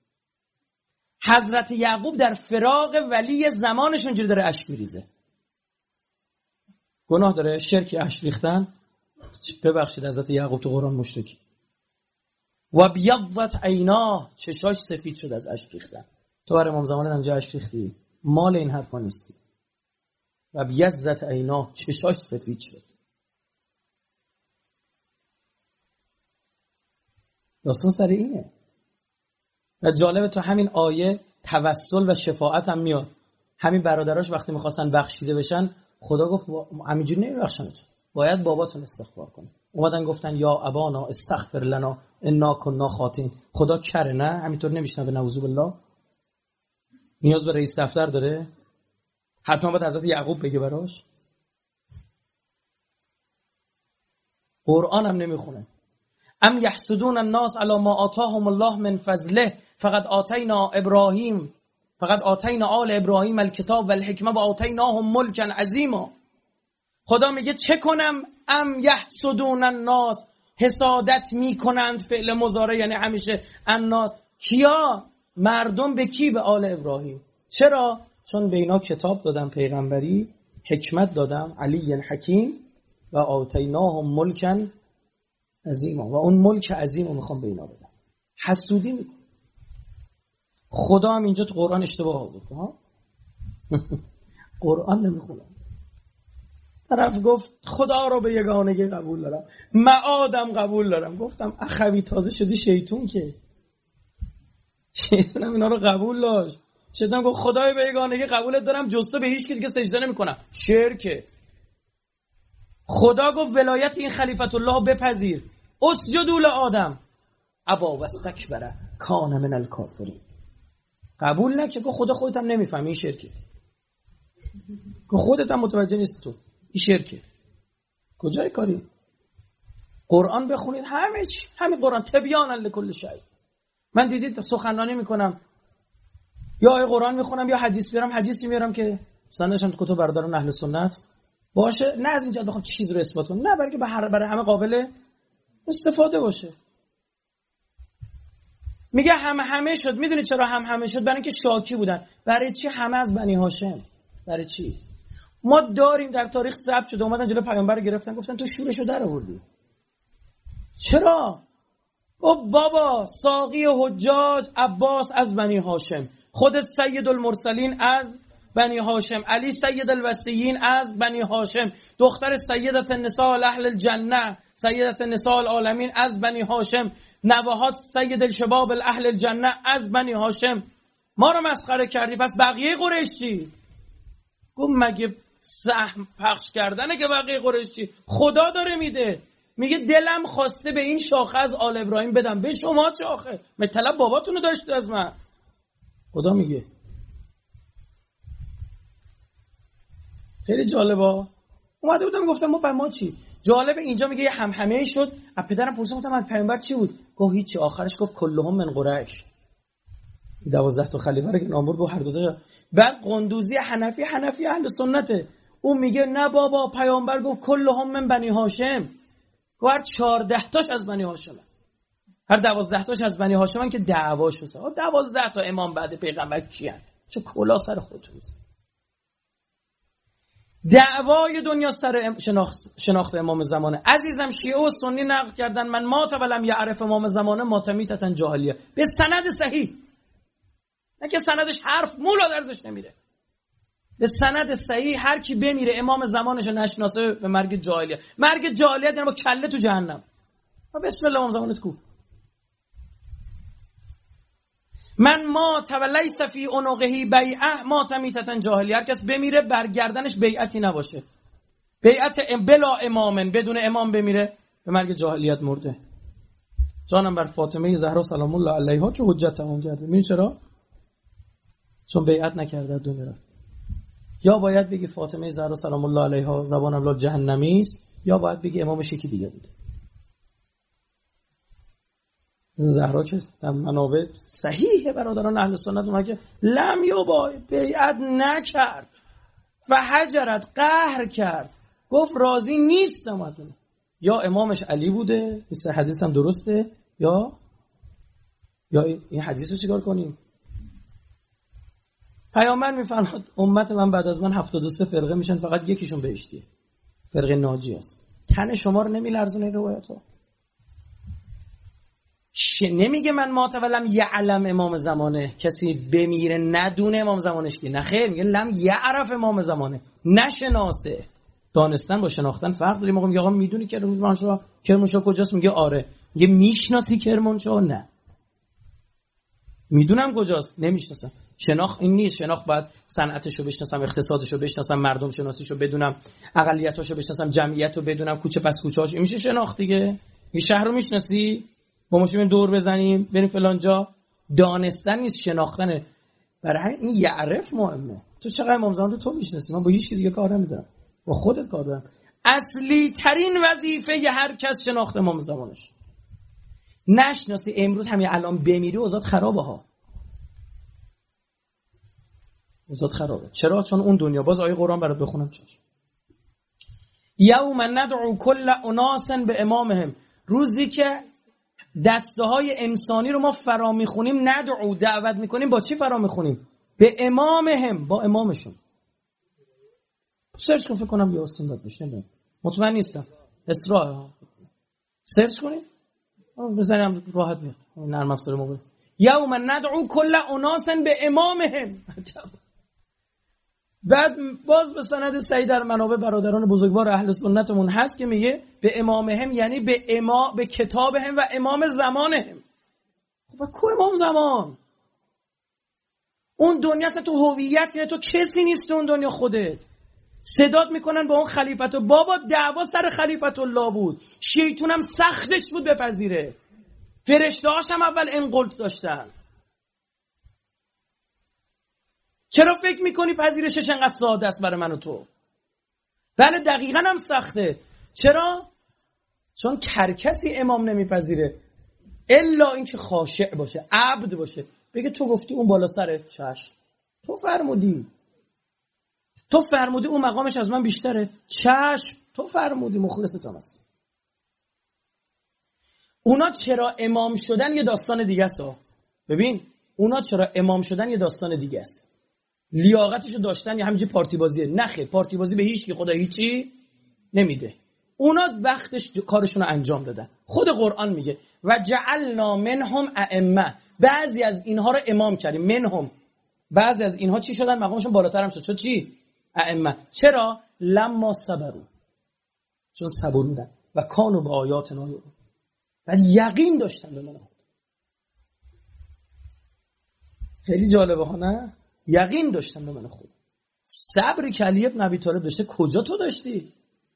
حضرت یعقوب در فراق ولی زمانش اونجوری داره اشک میریزه. گناه داره شرک اشک ریختن؟ ببخشید حضرت یعقوب تو قرآن مشرکی. و بیضت عیناه، چشاش سفید شد از اشک ریختن. تو برای امام زمان همجا اشک ریختی؟ مال این حرفا نیستی. و بیضت عیناه، چشاش سفید شد. داستان سر اینه. و جالبه تو همین آیه توسل و شفاعت هم میاد. همین برادراش وقتی میخواستن بخشیده بشن، خدا گفت همینجوری نمیبخشنتون، باید باباتون استغفار کنه. اومدن گفتن یا ابانا استغفر لنا انا کنا خاطئین. خدا کره نه؟ همینطور نمیشنوه نعوذ بالله؟ نیاز به رئیس دفتر داره؟ حتما باید حضرت یعقوب بگه براش؟ قرآن هم نمیخونه. ام یحسدون الناس علی ما آتاهم الله من فضله فقد آتینا آل ابراهیم الکتاب و الحکمه و آتیناهم ملکا عظیما. خدا میگه چه کنم؟ ام یحسدون الناس، حسادت میکنند، فعل مضارع یعنی همیشه الناس. کیا؟ مردم. به کی؟ به آل ابراهیم. چرا؟ چون به اینا کتاب دادم، پیغمبری، حکمت دادم، علی حکیم، و آتیناهم ملکا عظیما، و اون ملک عظیم رو میخوام به اینا بدم. حسودی میکن. خدا هم اینجا تو قرآن اشتباه آورد ها. قرآن نمیخونم. طرف گفت خدا رو به یگانگی قبول دارم، معادم قبول دارم. گفتم اخوی تازه شدی شیطون، که شیطون هم اینا رو قبول داشت. شیطان گفت خدای به یگانگی قبولت دارم، جز تو به هیچ کی دیگه سجده نمیکنم. شرکه. خدا گفت ولایت این خلیفت الله بپذیر، اسجدوا لآدم ابا واستکبر کان من الکافرین. قبول نکرد. گفت خدا خودت هم نمیفهمی، این شرکه. گفت خودت هم متوجه نیست، تو این شرکه. کجای کاری؟ قرآن بخونید، همین قرآن تبیانا لکل شیء. من دیدید سخنرانی میکنم، یا آیه قرآن میخونم یا حدیث بیارم، حدیثی میارم که سندش هم کتب برادران اهل سنت باشه، نه از اینجا بخوام چیز رو اثبات کنم، نه برای که برای همه قابل استفاده باشه. میگه همه شد. میدونی چرا همه شد؟ برای اینکه شاکی بودن. برای چی همه از بنی هاشم؟ برای چی؟ ما داریم در تاریخ ثبت شده اومدن جلوی پیامبر رو گرفتن گفتن تو شورشو در آوردی. چرا؟ بابا ساقی حجاج عباس از بنی هاشم، خودت سید المرسلین از بنی هاشم، علی سید الوصیین از بنی هاشم، دختر سیدت النساء اهل الجنه سیدت النساء العالمین از بنی هاشم، نوهات سید الشباب اهل الجنه از بنی هاشم. ما رو مسخره کردی، پس بقیه قریش چی؟ گفت مگه سهم پخش کردنه که بقیه قریش چی؟ خدا داره میده. میگه دلم خواسته به این شاخه از آل ابراهیم بدم، به شما چه آخه؟ طلب باباتونو داشته از من. خدا میگه. خیلی جالبه. اومده بودم گفتم ما چی؟ جالبه اینجا میگه یه همهمه شد. از پدرم پرسیدم گفتم از پیامبر چی بود؟ گفت هیچی. آخرش گفت کلهم من قریش. 12 تا خلیفه رو که نامبر به هر دو تا. بعد قندوزی حنفی اهل سنته. اون میگه نه بابا پیامبر گفت کلهم من بنی هاشم. گفت 14 تاش از بنی هاشم. هر 12 تاش از بنی هاشمن که دعواش شده. 12 تا امام بعد پیغمبر کیان؟ چه کلا سر خودتون. دعوای دنیا سر شناخت امام زمانه. عزیزم شیعه و سنی نقل کردن من مات ولم یعرف امام زمانه ماتمیتتن جاهلیه، به سند صحیح، نه که سندش حرف مولا درزش نمیره. به سند صحیح هر کی بمیره امام زمانش نشناسه به مرگ جاهلیه. مرگ جاهلیت یعنی با کله تو جهنم. بسم الله امام زمانت کو. من ما تولیس فی عنقه بیعه ما تمیتتن جاهلیه. هر کس بمیره برگردنش بیعتی نباشه. بیعت بلا امامن، بدون امام بمیره به مرگ جاهلیت مرده. جانم بر فاطمه زهرا سلام الله علیها که حجت تمام کرده. می‌دونی چرا؟ چون بیعت نکرده دنیا رفت. یا باید بگی فاطمه زهرا سلام الله علیها زبان الله جهنمی است، یا باید بگی امامش یکی دیگه بود. زهرا که در منابع صحیح برادران اهل سنت اومد که لم یبا بیعت نکرد و حجرت قهر کرد، گفت راضی نیستم از اون. یا امامش علی بوده، این حدیث هم درسته، یا این حدیث رو چیکار کنیم؟ پیامبر میفرماد امت من بعد از من 72 فرقه میشن، فقط یکیشون بهشتیه، فرقه ناجی است. تن شما رو نمیلرزونه این روایت ها. نمیگه من ما تولم یعلم امام زمانه، کسی بمیره ندونه امام زمانش کی، نه خیر، میگه لم یعرف امام زمانه، نشناسه. دانستن با شناختن فرق داره. میگه آقا میدونی که کرمانشاه کجاست؟ میگه آره. میگه میشناسی کرمانشاه؟ نه. میدونم کجاست، نمیشناسم. شناخت این نیست. شناخت باید صنعتشو بشناسم، اقتصادشو بشناسم، مردم شناسیشو بدونم، اقلیتاشو بشناسم، جمعیتو بدونم، کوچه پس کوچه‌اش. این میشه شناخت دیگه. این شهر رو میشناسی؟ با ماشین دور بزنیم بریم فلان جا. دانستن نیست، شناختنه. برای همین این یعرف مهمه. تو چقدر امام زمان تو میشناسی؟ من با هیچ چیز دیگه کار نمیدارم، با خودت کار دارم. اصلی ترین وظیفه هر کس شناخت امام زمانش. نشناسی امروز همین الان بمیری اوضاع خرابه ها. اوضاع خرابه. چرا؟ چون اون دنیا. باز آیه قرآن برات بخونم چش. یوم ندعو کل اناس به امامهم. روزی که دسته های انسانی رو ما فرا میخونیم، ندعو دعوت میکنیم، با چی فرا میخونیم؟ به امامهم، با امامشون. سرچ کن، فکر کنم یاسین داد بشه، مطمئن نیستم. اسراء سرچ کنید بزنم راحت میاد. نرم افزار موبایل. یوم ندعو کل اناس به امامهم. بعد باز به سند صحیح در منابع برادران بزرگوار اهل سنتمون هست که میگه به امامهم یعنی به کتابهم و امام زمانهم. خب کو امام زمان؟ اون دنیا تو هویت نه، تو کسی نیست اون دنیا خودت. صدات میکنن با اون خلیفت. بابا دعوا سر خلیفت الله بود. شیطونم سختش بود بپذیره. فرشته‌هاش هم اول انقلت داشتن. چرا فکر میکنی پذیرشش انقدر ساده است برای من و تو؟ بله دقیقاً هم سخته. چرا؟ چون هر کسی امام نمیپذیره الا اینکه خاشع باشه، عبد باشه. بگه تو گفتی اون بالا سره، چشم. تو فرمودی اون مقامش از من بیشتره، چشم. تو فرمودی، مخلصتم هست. اونا چرا امام شدن یه داستان دیگه است. ببین اونا چرا امام شدن یه داستان دیگه است. لیاقتشو داشتن یا همینجوری پارتی بازیه؟ نخیر، پارتی بازی به هیچ کی خدا هیچی نمیده. اونا وقتش کارشون رو انجام دادن. خود قرآن میگه و جعلنا منهم ائمه، بعضی از اینها رو امام کردیم. منهم، بعضی از اینها چی شدن؟ مقامشون بالاتر هم شد چی؟ ائمه. چرا؟ لما صبروا، چون صبر بودن و کانوا به آیاتنا یؤمنون، بعد یقین داشتن به من خود. خیلی جالبه ها نه؟ یقین داشتن به من خود. صبری که علی ابن ابی طالب داشته کجا تو داشتی؟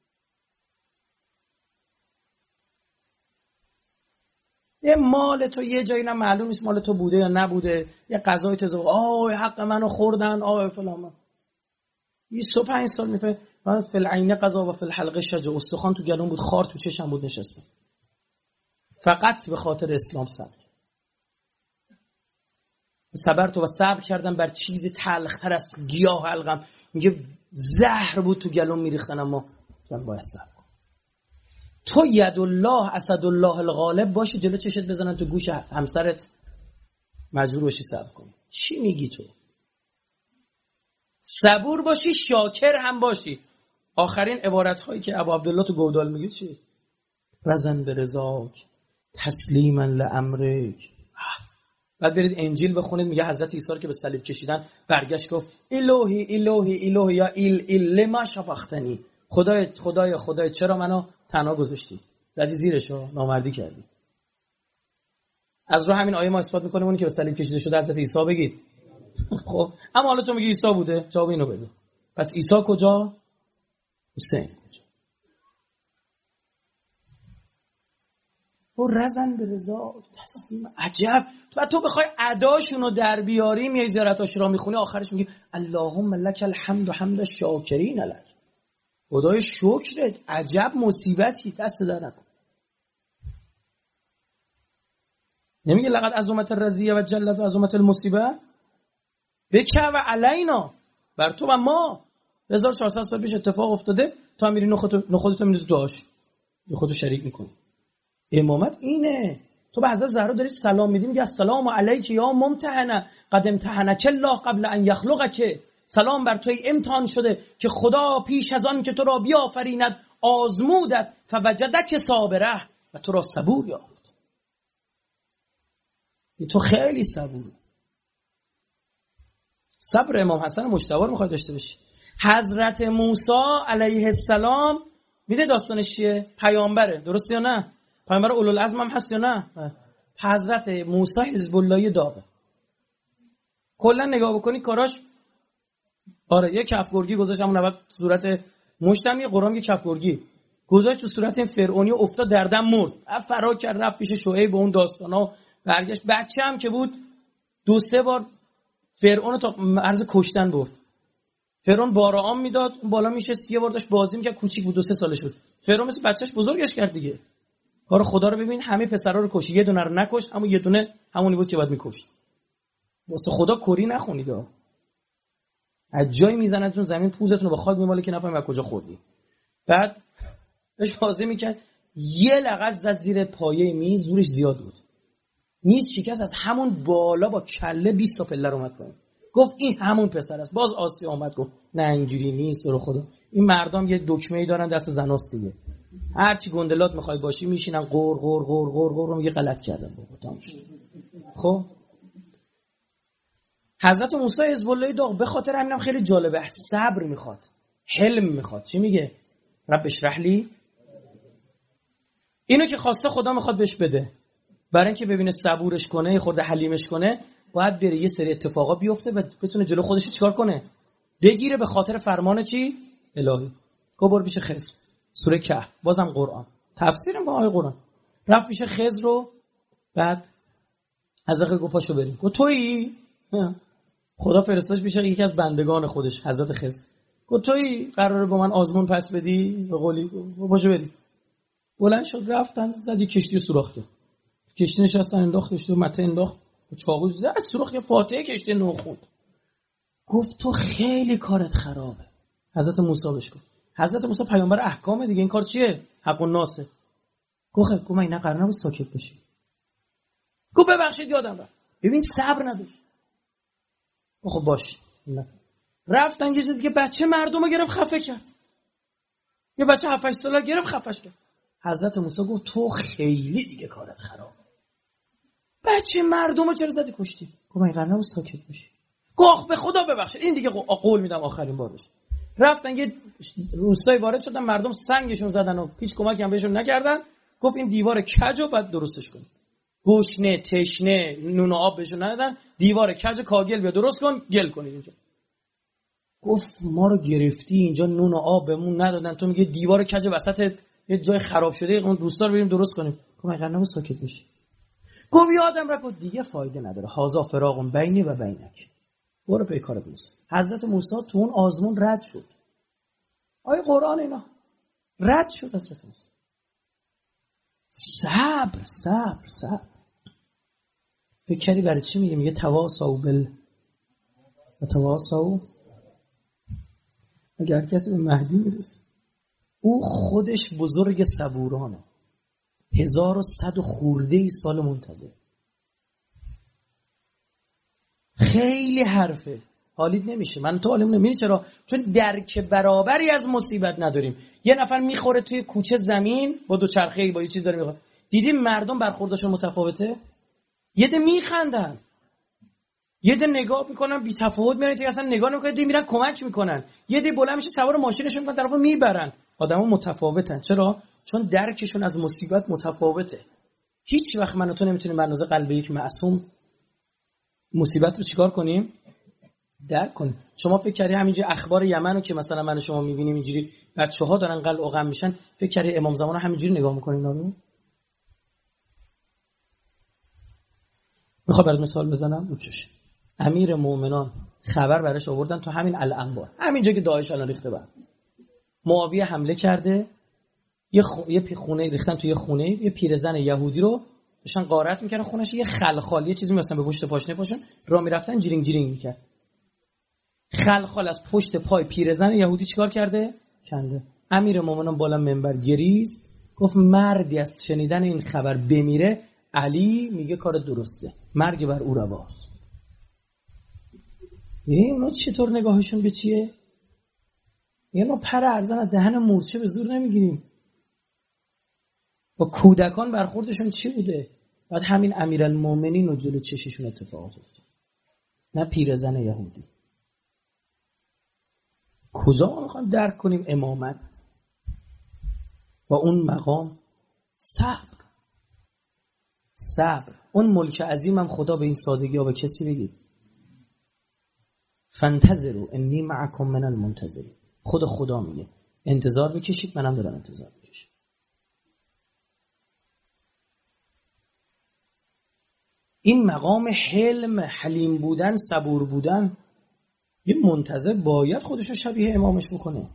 یه مال تو یه جایی نه معلوم نیست مال تو بوده یا نبوده، یه قضای تو حق منو خوردن، فلان. 25 سال میفه من فی العین قضا و فی الحلقه شجا، استخوان تو گلوم بود، خار تو چشم بود، نشستم فقط به خاطر اسلام صبر تو و صبر کردم بر چیز تلختر از گیاه حلقم. میگه زهر بود تو گلوم میریختن، اما من باید صبر کنم. تو ید الله اسد الله الغالب باشی، جلو چشت بزنن تو گوش همسرت، مجبور باشی صبر کنی. چی میگی تو؟ صبور باشی، شاکر هم باشی. آخرین عبارت هایی که ابو عبدالله تو گودال میگه چی؟ رزن به رضاک تسلیما لامرک. بعد برید انجیل بخونید، میگه حضرت عیسی رو که به صلیب کشیدن برگشت گفت الهی الهی الهی یا لما شفقتنی، خدای خدای خدای چرا منو تنها گذاشتی؟ زدی زیرشو، نامردی کردی. از رو همین آیه ما اثبات میکنیم اونی که به صلیب کشیده شده حضرت عیسی بگید. خب اما حالا تو میگی عیسی بوده، جواب اینو بده. پس عیسی کجا؟ حسین کجا؟ و رزن به رضا تسلیم. عجب. تو بخوای اداشونو در بیاری، میای زیارتاش رو میخونی، آخرش میگی اللهم لک الحمد حمد الشاکرین لک، خدای شکرت. عجب مصیبتی، دست در نکن. نمیگه لقد عظمت الرزیه و جلت عظمت المصیبه بک و علینا، بر تو و ما 1400 سال پیش اتفاق افتاده، تو هم میری نخودتو میریزی تو آش، خودتو شریک میکنی. امامت اینه. تو به حضرت زهرا داری سلام میدی، میگه السلام علیک یا ممتحنه قد امتحنک الله قبل ان یخلقک. سلام بر توی امتحان شده که خدا پیش از آن که تو را بیافریند آزمودت، فوجدک صابره، و تو را صبور یافت. تو خیلی صبور. صبر امام حسن مجتبی میخواد داشته باشی. حضرت موسی علیه السلام میده داستانش چیه؟ پیامبره، درست یا نه؟ پیامبر اولوالعزم هم هست یا نه؟ حضرت موسی حزب اللهی داغه. کلا نگاه بکنی کاراش، آره یه کفگرگی گذاشت همون اول صورت مشتم، یه قرآن یه کفگرگی گذاشت تو صورت این فرعونی، افتاد در دم مرد، فرار کرد رفت پیش شعیب به اون داستانا، برگشت. بچه هم که بود 2-3 بار فرعون تا مرز کشتن برد. فرعون بارعام میداد، اون بالا میشه، یه بار داشت بازی میکرد، کوچیک بود 2-3 سالش بود. فرعون مثل بچهش بزرگش کرد دیگه. کار خدا رو ببین، همه پسرا رو کشید، یه دونه رو نکشت، اما یه دونه همونی بود که باید میکشت. واسه خدا کری نخونید. از جای میزنتون زمین، پوزتون رو به خاک میماله که نفهمید از کجا خوردی. بعد داشت بازی میکرد، یه لغت زد زیر پایه میز، زورش زیاد بود، میز شکست، از همون بالا با کله 20 تا پله رو اومد پایین. گفت این همون پسر است. باز آسیا اومد گفت نه اینجوری نیست، رو خدا این مردم یه دکمه‌ای دارن دست زناست دیگه، هر چی گندلات میخوای باشی میشینن قور قور قور قور قور، میگه غلط کردم بابا تمام شد. خب حضرت موسی حزب الله داغ، به خاطر همینم خیلی جالبه، صبر میخواد، حلم میخواد. چی میگه؟ رب اشرح لی، اینو که خواسته خدا میخواد بهش بده، برای اینکه ببینه صبورش کنه، خورده حلیمش کنه، باید بره یه سری اتفاقا بیفته و بتونه جلو خودش چیکار کنه، بگیره، به خاطر فرمان چی؟ الهی. گفت پیش خضر، سوره کهف، بازم قرآن تفسیرم با آیه قرآن. رفت پیش خضر رو، بعد حضرت گفت پاشو بریم. گفت تویی؟ خدا فرستادش پیش یکی از بندگان خودش، حضرت خضر. گفت تویی قراره با من آزمون پس بدی؟ به قولی گفت پاشو بریم. بلند شد رفتن، زدی کشتی رو سوراخ کرد، کشتی نشستن، انداختش تو مته، انداخت چاقو زد سوراخ، یه فاتحه کشته نو خوند. گفت تو خیلی کارت خرابه. حضرت موسی بهش گفت، حضرت موسی پیامبر احکامه دیگه، این کار چیه؟ حق الناسه. گفت من اینا قرار نبود ساکت بشی. گفت ببخشید یادم رفت. ببین صبر نداشت. خب باش. رفتن یه چیزی که بچه مردمو گرفت خفه کرد. یه بچه 7-8 ساله گرفت خفش کرد. حضرت موسی گفت تو خیلی دیگه کارت خرابه. بچه مردمو چرا زدی کشتی؟ گفت من قرار نبود ساکت بشی. گفت به خدا ببخشید، این دیگه قول میدم آخرین بار بشه. رفتن یه روستایی وارد شدن، مردم سنگشون زدن و هیچ کمکی هم بهشون نکردن. گفت این دیوار کجو بعد درستش کن. گوشنه تشنه نون و آب بهشون ندادن، دیوار کج کاگل بیا درست کن، گل کنید اینجا. گفت ما رو گرفتی اینجا، نون و آب بهمون ندادن، تو میگه دیوار کج وسط یه جای خراب شده اون دوستا رو بریم درست کنیم. گفت من قرار نبود ساکت بشی. گفت یادم رفت دیگه فایده نداره، هازا فراق بینی و بینک، برو پی کارت موسی. حضرت موسی تو اون آزمون رد شد. آیه قرآن اینا رد شد. حضرت موسی صبر. فکر کردی برای چی میگه تواصوا و تواصوا. اگر کسی به مهدی میرسه، او خودش بزرگ صبورانه، 1100 خورده ای سال منتظر، خیلی حرفه، حالیت نمیشه. من تو حالیم نمیشه. چرا؟ چون درک برابری از مصیبت نداریم. یه نفر میخوره توی کوچه زمین با دوچرخه‌ای با یه چیز داره میخوره، دیدیم مردم برخوردشون متفاوته. یه ده میخندن، یه ده نگاه میکنن بی تفاوت، میرن که اصلا نگاه نمیکنن، دی میرن کمک میکنن، یه ده بلند میشه سوار ماشینشون میکنن طرفو میبرن. آدما متفاوتن. چرا؟ چون درکشون از مصیبت متفاوته. هیچ وقت من و تو نمیتونیم به اندازه قلب یک معصوم مصیبت رو چیکار کنیم؟ درک کنیم. شما فکر کردی همینجوری اخبار یمن رو که مثلا من و شما میبینیم اینجوری بچه‌ها دارن قلب و غم میشن، فکر کردی امام زمان همینجوری نگاه میکنیم اینا رو؟ میخوام برات مثال بزنم رو چش. امیر مومنان خبر براش آوردن تو همین الانبار، همینجا که داعش الان ریخته بعد معاویه حمله کرده، یه خونه ریختن توی خونه، یه پیرزن یهودی رو داشتن غارت میکردن خونش، یه خلخال یه چیزی مثلا به پشت پاشنه پاشن راه میرفتن، جیرینگ جیرینگ میکرد. خلخال از پشت پای پیرزن یهودی چیکار کرده؟ کنده. امیر مومنان بالا منبر گریست، گفت مردی از شنیدن این خبر بمیره، علی میگه کار درسته، مرگ بر او رواست. میگه اونا چطور نگاهشون به چیه؟ میگه ما پر ارزن از دهن مورچه به زور نمیگیریم. با کودکان برخوردشون چی بوده؟ بعد همین امیرالمومنین و جلو چششون اتفاقات افتاد، نه پیرزن یهودی. کجا ما میخوایم درک کنیم امامت و اون مقام؟ صبر. اون ملک عظیمم خدا به این سادگی ها به کسی بگید فانتظروا انی معکم من المنتظرین. خدا میگه انتظار بکشید، منم دارم انتظار بکشم. این مقام حلم، حلیم بودن، صبور بودن، یه منتظر باید خودشو شبیه امامش بکنه،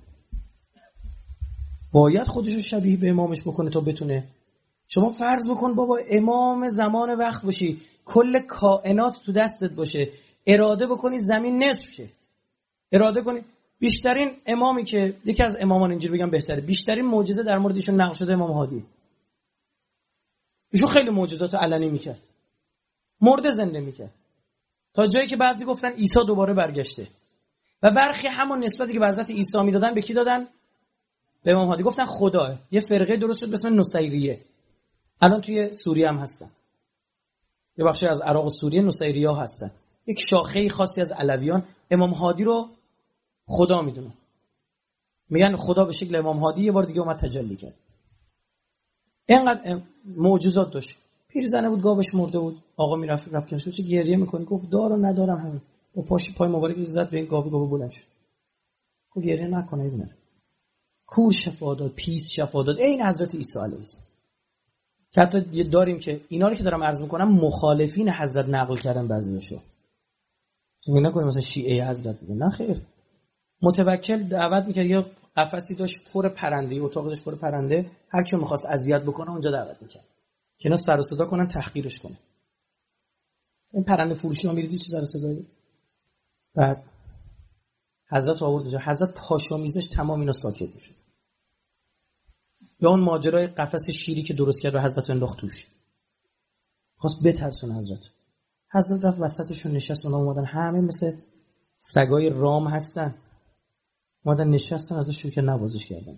باید خودشو شبیه به امامش بکنه تا بتونه. شما فرض بکن بابا امام زمان وقت باشی، کل کائنات تو دستت باشه، اراده بکنی زمین نصف شه، اراده کنی. بیشترین امامی که یکی از امامان اینجوری بگم بهتره، بیشترین معجزه در مورد ایشون نقل شده امام هادی. ایشون خیلی معجزات علنی میکرد، مرده زنده میکرد، تا جایی که بعضی گفتن عیسی دوباره برگشته، و برخی همون نسبتی که به حضرت عیسی میدادن به کی دادن؟ به امام هادی. گفتن خداه. یه فرقه درست شد به اسم نصیریه، الان توی سوریه هم هستن، یه بخشی از عراق و سوریه نصیریه ها هستن. یک شاخه خاصی از علویان امام هادی رو خدا میدونن، میگن خدا به شکل امام هادی یه بار دیگه اومد تجلی کرد. اینقدر معجزات داشت. پیرزنه بود گاوش مرده بود، آقا میرفت کنارش، چه گریه میکنی؟ گفت دارو ندارم همین. با پای مبارک زد به این گاو بلند شد. گفت گریه نکنه اینا. کور شفا داد، پیس شفا داد. این حضرت عیسی علیه السلام. که حتی یه داریم که اینا رو که دارم عرض میکنم مخالفین حضرت نقل کردن بعضیاشو. میگن نکنیم مثلا شیعه حضرت میگن، نه خیر. متوکل دعوت میکرد، یه قفسی داشت پر پرنده، اتاق داشت پر پرنده، هر کی می‌خواست اذیت بکنه اونجا دعوت میکرد که اینا سر و صدا کنن تحقیرش کنه. این پرنده فروشی ها میریدی چه سر صدایی. بعد حضرت آورد اونجا، حضرت پاشو میزش تمام اینا ساکت میشد. یا اون ماجرای قفس شیری که درست کرد و حضرت انداخت توش، خواست بترسونه حضرت رفت وسطشون نشست. اونا اومدن همه مثل سگای رام هستن، اومدن نشستن ازش شروع که نوازش کردن.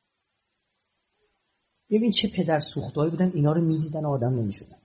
ببین چه پدر سوختهایی بودن، اینا رو میدیدن و آدم نمیشدن.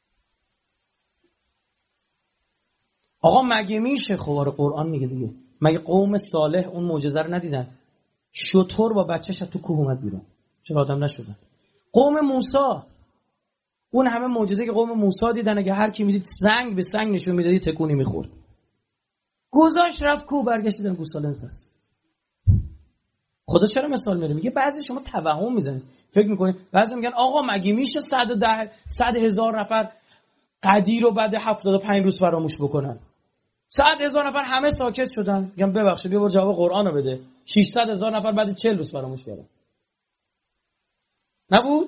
آقا مگه میشه؟ خوار قرآن میگه دیگه، مگه قوم صالح اون معجزه رو ندیدن؟ شتر با بچه‌ش تو کوه اومد بیرون، چرا آدم نشدن؟ قوم موسی اون همه معجزه که قوم موسی دیدن، اگه هر کی میدید سنگ به سنگ نشون میدادی تکونی میخورد. گذاشت رفت کوه، برگشتن گوساله پس. خدا چرا مثال میاره؟ میگه بعضی شما توهم میزنید، فکر میکنید، بعضی میگن آقا مگه میشه 100,000 نفر قدیر رو بعد 75 روز فراموش بکنن؟ 100,000 نفر همه ساکت شدن. میگم ببخشید بیا برو جواب قرآن رو بده. 600,000 نفر بعد 40 روز فراموش کردن. نبود؟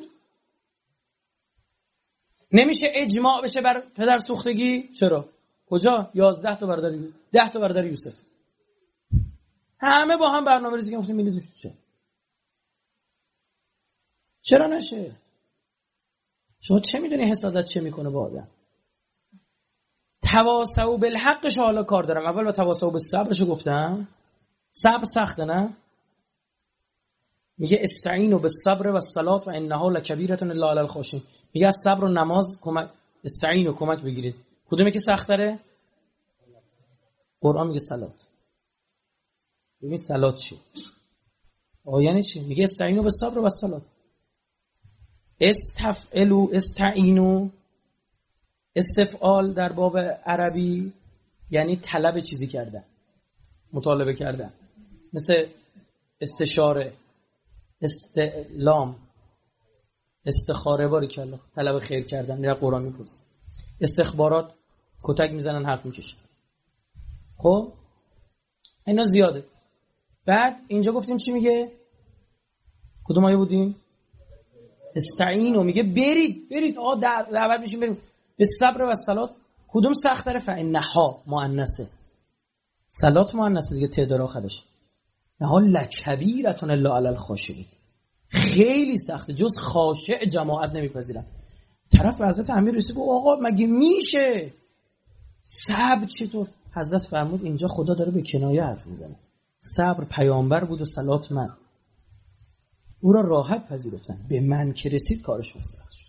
نمیشه اجماع بشه بر پدر سوختگی؟ چرا؟ کجا؟ 11 تا برادر، 10 تا برادر یوسف همه با هم برنامه‌ریزی کردن، گفتیم میلیزش چرا نشه؟ شما چه میدونی حسادت چه میکنه با آدم؟ تواصوا بالحقش حالا کار دارم. اول با تواصوا بالصبرشو گفتم. صبر سخته نه؟ میگه استعینوا بالصبر والصلاة و انها لکبیرة الا علی الخاشعین. میگه از صبر و نماز کمک، استعینوا کمک بگیرید. کدومی که سخت تره؟ قرآن میگه صلات. ببین صلات چی؟ یعنی چی؟ میگه استعینوا بالصبر والصلاة. استفعلوا، استعینوا، استفعال در باب عربی یعنی طلب چیزی کردن، مطالبه کردن، مثل استشاره، استعلام، استخاره، باری کلا طلب خیر کردن. میره قرآن میپرسه. استخبارات کتک میزنن حرف میکشن. خب اینا زیاده. بعد اینجا گفتیم چی میگه؟ کدوم آیه بودیم؟ استعینوا. میگه برید آقا دعوت میشیم بریم به صبر و صلات. کدوم سخت‌تره؟ فانها مؤنثه، صلات مؤنثه دیگه، تعداد آخرش. نها لکبیرة الا علی الخاشعین. خیلی سخته، جز خاشع جماعت نمیپذیرن. طرف به حضرت امیر رسید گفت آقا مگه میشه؟ صبر چطور؟ حضرت فرمود اینجا خدا داره به کنایه حرف میزنه. صبر پیامبر بود و صلات من. او را راحت پذیرفتن، به من که رسید کارشون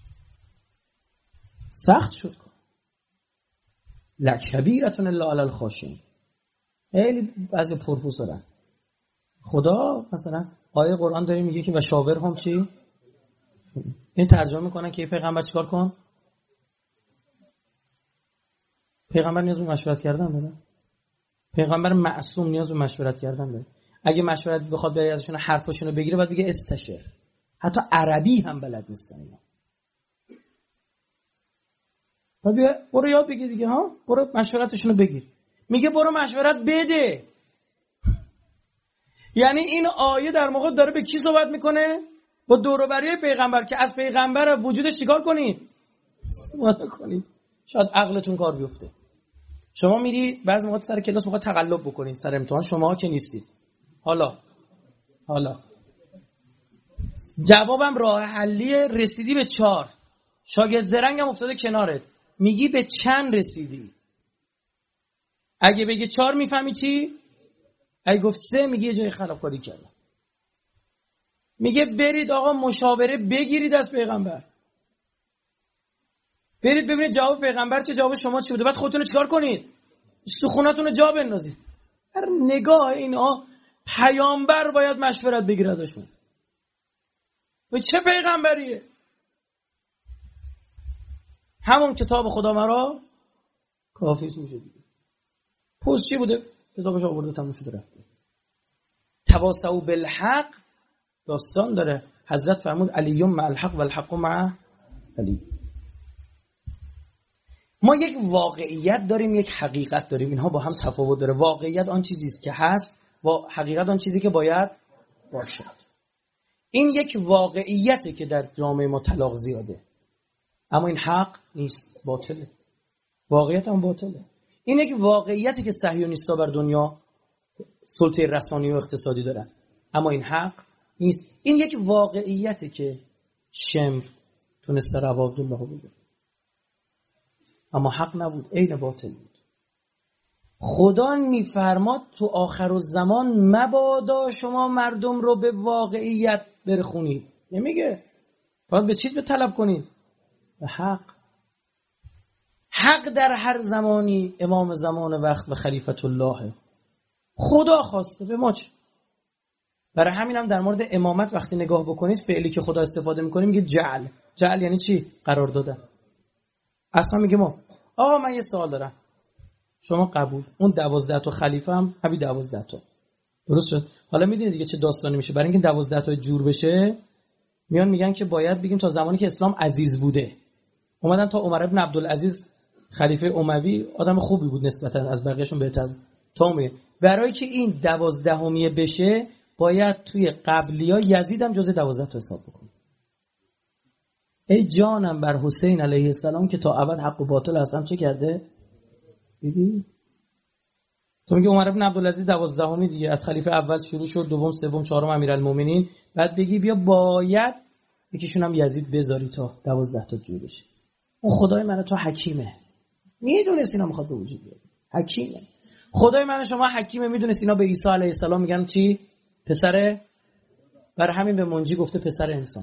سخت شد کار. لکبیرة الا علی الخاشعین. خیلی بعضی پروفسورن. خدا مثلا آیه قرآن داره میگه که و شاورهم چی؟ این ترجمه میکنن که پیغمبر چیکار کن؟ پیغمبر نیاز به مشورت کردن داره. پیغمبر معصوم نیاز به مشورت کردن داره. اگه مشورت بخواد بری ازشون حرفشون رو بگیره باید بگه استشر. حتی عربی هم بلد نیستن اینا. برو یاد بگیر دیگه ها، برو مشورتشون رو بگیر. میگه برو مشورت بده. یعنی این آیه در موقع داره به کی صحبت میکنه؟ با دور و بری پیغمبر که از پیغمبر وجودش چیکار کنید؟ استفاده کنید. شاید عقلتون کار بیفته. شما میری بعضی موقع سر کلاس میخواد تقلب بکنید سر امتحان، شما که نیستید. حالا جوابم راه حلی رسیدی به 4. شاگرد زرنگم افتاده کنارت. میگی به چند رسیدی؟ اگه بگه 4 میفهمی چی؟ اگه گفت 3 میگه یه جای خرابکاری کردم. میگه برید آقا مشاوره بگیرید از پیغمبر. برید ببینید جواب پیغمبر چه، جواب شما چی بوده، بعد خودتون چیکار کنید؟ استخوناتون رو جا بندازید. هر نگاه اینا پیامبر باید مشورت بگیره ازشون. و چه پیغمبریه؟ همون کتاب خدا مرا کافیست میشه دیگه. پوست چی بوده؟ کتابش آورده تموم شده رفته. تواصوا بالحق داستان داره. حضرت فرمود علی مع الحق و الحق مع علی. ما یک واقعیت داریم، یک حقیقت داریم. اینها با هم تفاوت داره. واقعیت آن چیزی است که هست و حقیقت آن چیزی که باید باشد. این یک واقعیته که در جامعه ما طلاق زیاده، اما این حق نیست، باطله. واقعیت هم باطله. اینه که واقعیتی که صهیونیست‌ها بر دنیا سلطه رسانه‌ای و اقتصادی دارن، اما این حق نیست. این یک واقعیتی که شمر تونسته روا عبدالله بگه، اما حق نبود، عین باطل بود. خدا میفرماد تو آخر الزمان مبادا شما مردم رو به واقعیت برخونید. نمیگه باید به چیز به طلب کنید؟ به حق. حق در هر زمانی امام زمان وقت و خلیفت الله خدا خواسته، به ما چه؟ برای همین هم در مورد امامت وقتی نگاه بکنید فعلی که خدا استفاده میکنه میگه جعل. جعل یعنی چی؟ قرار دادن. اصلا میگه ما آقا من یه سوال دارم، شما قبول. اون 12 تا خلیفه هم همین 12 تا. درست شد؟ حالا میدونید دیگه چه داستانی میشه. برای اینکه 12 تا جور بشه میان میگن که باید بگیم تا زمانی که اسلام عزیز بوده. اومدن تا عمر ابن عبدالعزیز خلیفه اموی آدم خوبی بود نسبتا از بقیه‌شون بهتر. تا میگه برای که این 12 بشه باید توی قبلی‌ها یزید هم جزء 12 تا حساب بکنه. ای جانم بر حسین علیه السلام که تا ابد حق و باطل اصلا چه کرده؟ دیدی؟ تو میگه عمر ابن عبدالعزیز 12 دیگه، از خلیفه اول شروع شد، دوم، سوم، چهارم امیرالمومنین، بعد بگی بیا باید یکیشون هم یزید بذاری تا 12 تا جور بشه. اون خدای من تو حکیمه، میدونست اینا میخواد به وجود بیاد. حکیمه. خدای من شما حکیمه، میدونست اینا به عیسی علیه السلام میگن چی؟ پسره. برای همین به منجی گفته پسر انسان.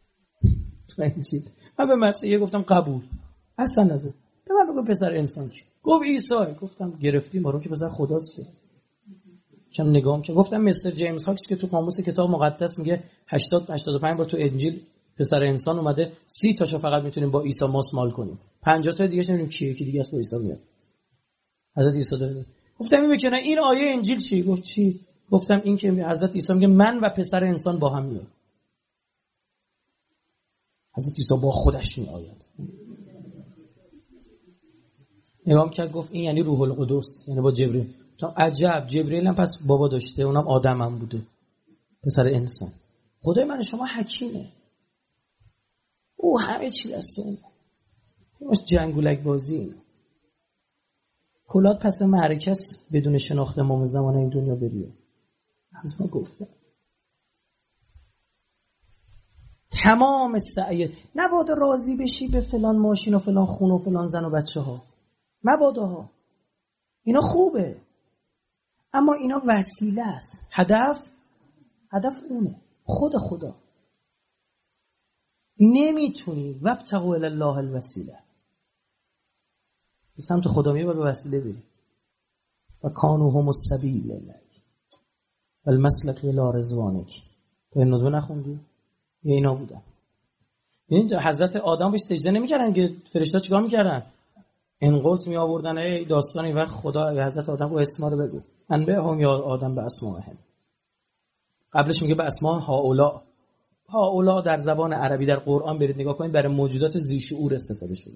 من به مسیحیه گفتم قبول، اصلا نذار. به من بگو پسر انسان چی؟ گفت عیسی. گفتم گرفتی ما رو که پسر خداست که. چم نگام که گفتم مستر جیمز هاکس که تو قاموس کتاب مقدس میگه 85 بار تو انجیل پسر انسان اومده، 30 تاشو فقط میتونیم با عیسی ماسمال کنیم، 50 تا دیگه نمیدونیم کیه که دیگه است با عیسی میاد. حضرت عیسی داره. گفتم این میگه این آیه انجیل چی؟ گفت چی؟ گفتم این که حضرت عیسی میگه من و پسر انسان با هم میام. حضرت عیسی با خودش میآید. امام کرد گفت این یعنی روح القدس، یعنی با جبرئیل. تو عجب، جبرئیل هم پس بابا داشته، اونم آدم هم بوده، پسر انسان. خدای من شما حکیمه، او همه چی دست اونه. همش جنگولک بازی اینه. کلات پس معرکه است بدون شناخت امام زمان این دنیا بریه. از ما گفتم تمام سعی نبادا راضی بشی به فلان ماشین و فلان خونه و فلان زن و بچه ها، مبادا ها. اینا خوبه اما اینا وسیله است. هدف اونه خود خدا. نمیتونی وابتغوا الی الله الوسیله، به سمت خدا میبر به وسیله بری. و کانوا هم السبیل و المسلک الی رضوانک. تو این نظم نخوندی؟ یه اینا بودن. اینجا حضرت آدم بهش سجده نمیکردن که فرشته چیکار میکردن؟ انقلت می آوردن. ای داستانی وقت خدا به حضرت آدم گفت اسما رو بگو. انبئهم یا آدم به اسمائهم. قبلش میگه به اسماء هؤلاء. هؤلاء در زبان عربی در قرآن برید نگاه کنید برای موجودات ذی شعور استفاده شده.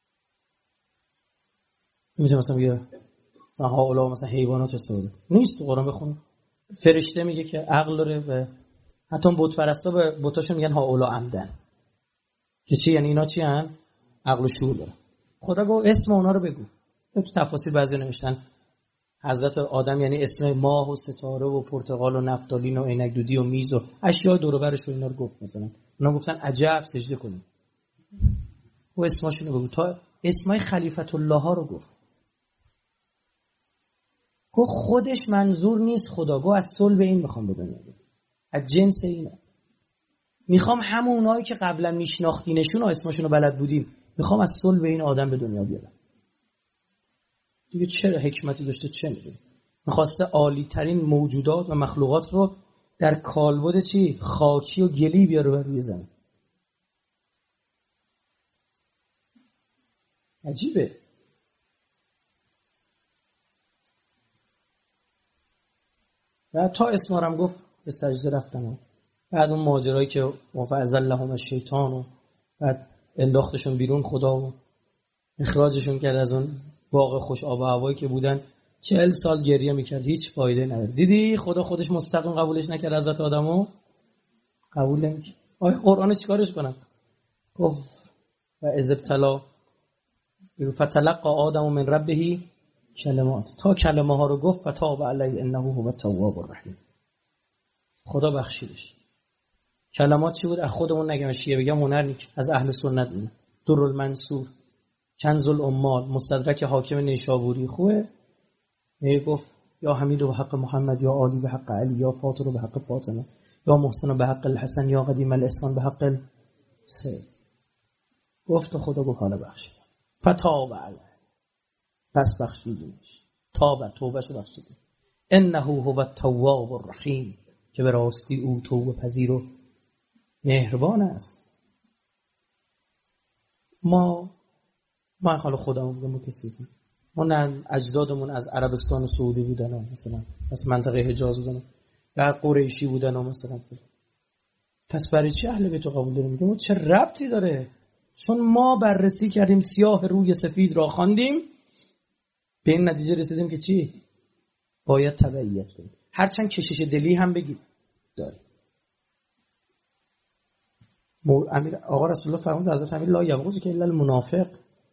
میتونه مثلا میگه مثلا هؤلاء مثلا حیوانات استفاده نیست. تو قرآن بخون فرشته میگه که عقل داره و حتی بت پرستا به بتاشون میگن هؤلاء عمدن، که چی یعنی اینا چی ان؟ عقل و شعور داره. خدا گفت اسم اونا رو بگو. تو تفاسیر بعضی نوشتن حضرت آدم یعنی اسم ماه و ستاره و پرتقال و نفتالین و عینک دودی و میز و اشیاء دور و برش و اینا رو گفت. مثلا اونا گفتن عجب سجده کنیم و اسماشون رو بگو. تا اسمای خلیفت الله ها رو گفت خودش منظور نیست. خدا گفت از صلب این میخوام بدونم، از جنس اینه. میخوام همونایی که قبلا میشناختینشون و اسمشون رو بلد بودیم، میخوام از صلب این آدم به دنیا بیارم. دیگه چه حکمتی داشته؟ چه میدونی؟ میخواسته عالی ترین موجودات و مخلوقات رو در کالبد چی؟ خاکی و گلی بیاره بر روی زمین. عجیبه. و تا اسمارم گفت به سجده رفتم. بعد اون ماجرایی که وفعزلهم الشیطان و بعد انداختشون بیرون خدا و اخراجشون کرد از اون باغ خوش آب و هوایی که بودن، 40 سال گریه میکرد، هیچ فایده نداره. دیدی خدا خودش مستقیم قبولش نکرد حضرت آدمو؟ قبول نمیکرد. آخه قرآن چیکارش کنن؟ گفت و اذ ابتلا فتلقى آدم من ربه کلمات، تا کلمه ها رو گفت فتاب علیه انه هو التواب الرحیم، خدا بخشیدش. کلمات چی بود؟ از خودمون نگم، شیعه بگم هنر نیک، از اهل سنت اینه. در المنصور، کنز الامال، مستدرک حاکم نیشابوری. خوبه گفت یا حمید به حق محمد، یا عالی به حق علی، یا فاطر به حق فاطمه، یا محسن به حق الحسن، یا قدیم الاحسان به حق الحسین. گفت خدا گفت حالا بخشید. فتاب علیه، پس بخشیدش. توبهش بخشید. انه هو التواب الرحیم، که به راستی او توبه پذیر و مهربان است. ما حالا خودمون بگم کسی، ما نه اجدادمون از عربستان و سعودی بودن ها، مثلا از منطقه حجاز بودن یا قریشی بودن ها مثلا. پس برای چی اهل بیت قبول داریم؟ میگم چه ربطی داره؟ چون ما بررسی کردیم، سیاه روی سفید را خواندیم، به این نتیجه رسیدیم که چی؟ باید تبعیت کنیم، هرچند کشش دلی هم بگید داریم. آقا رسول الله فرمود حضرت امیر لا یبغض که الا المنافق،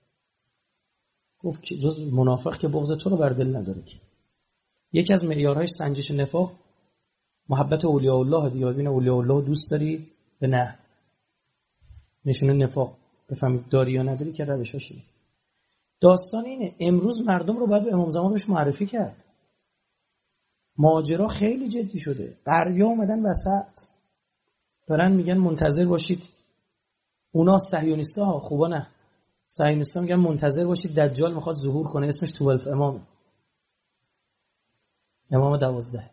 گفت جز منافق که بغض تو رو بر دل نداره. که یکی از معیارهای سنجش نفاق محبت اولیاء الله دیگه. ببین اولیاء الله دوست داری به نه، نشونه نفاق بفهمید داری یا نداری که روشاشه. داستان اینه امروز مردم رو باید به امام زمان بهش معرفی کرد. ماجرا خیلی جدی شده، غربی‌ها اومدن وسط دارن میگن منتظر باشید. اونا صهیونیستا ها، خوبا نه، صهیونیستا میگن منتظر باشید دجال میخواد ظهور کنه، اسمش 12 امام 12.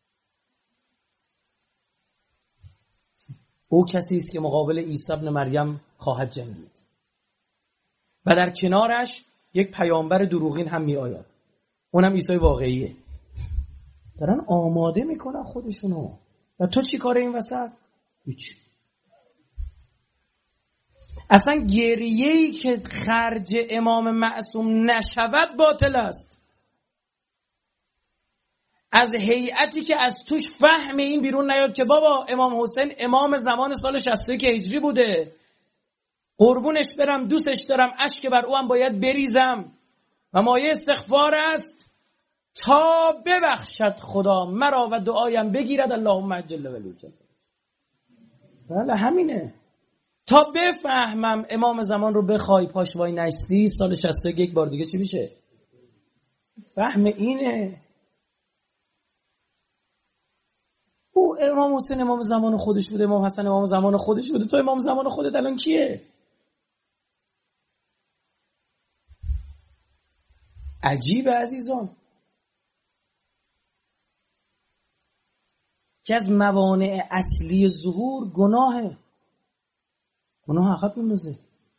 او کسی است که مقابل عیسی ابن مریم خواهد جنگید و در کنارش یک پیامبر دروغین هم می آید، اونم عیسی واقعیه. دارن آماده میکنن خودشونو و تو چی کاره این وسط؟ هیچ. اصلا گریه‌ای که خرج امام معصوم نشود باطل است. از هیئتی که از توش فهم این بیرون نیاد که بابا امام حسین امام زمان سال 61 هجری بوده، قربونش برم، دوستش دارم، اشک بر او هم باید بریزم و مایه استغفار است تا ببخشد خدا مرا و دعایم بگیرد اللهم عجل ولیک. بله همینه. تا بفهمم امام زمان رو بخوای پاش وای نشتی سال 61 یک بار دیگه چی میشه؟ فهم اینه. او امام حسین امام زمان خودش بوده، امام حسن امام زمان خودش بوده، تو امام زمان خودت الان کیه؟ عجیبه عزیزان. که از موانع اصلی ظهور گناه عقب میندازه.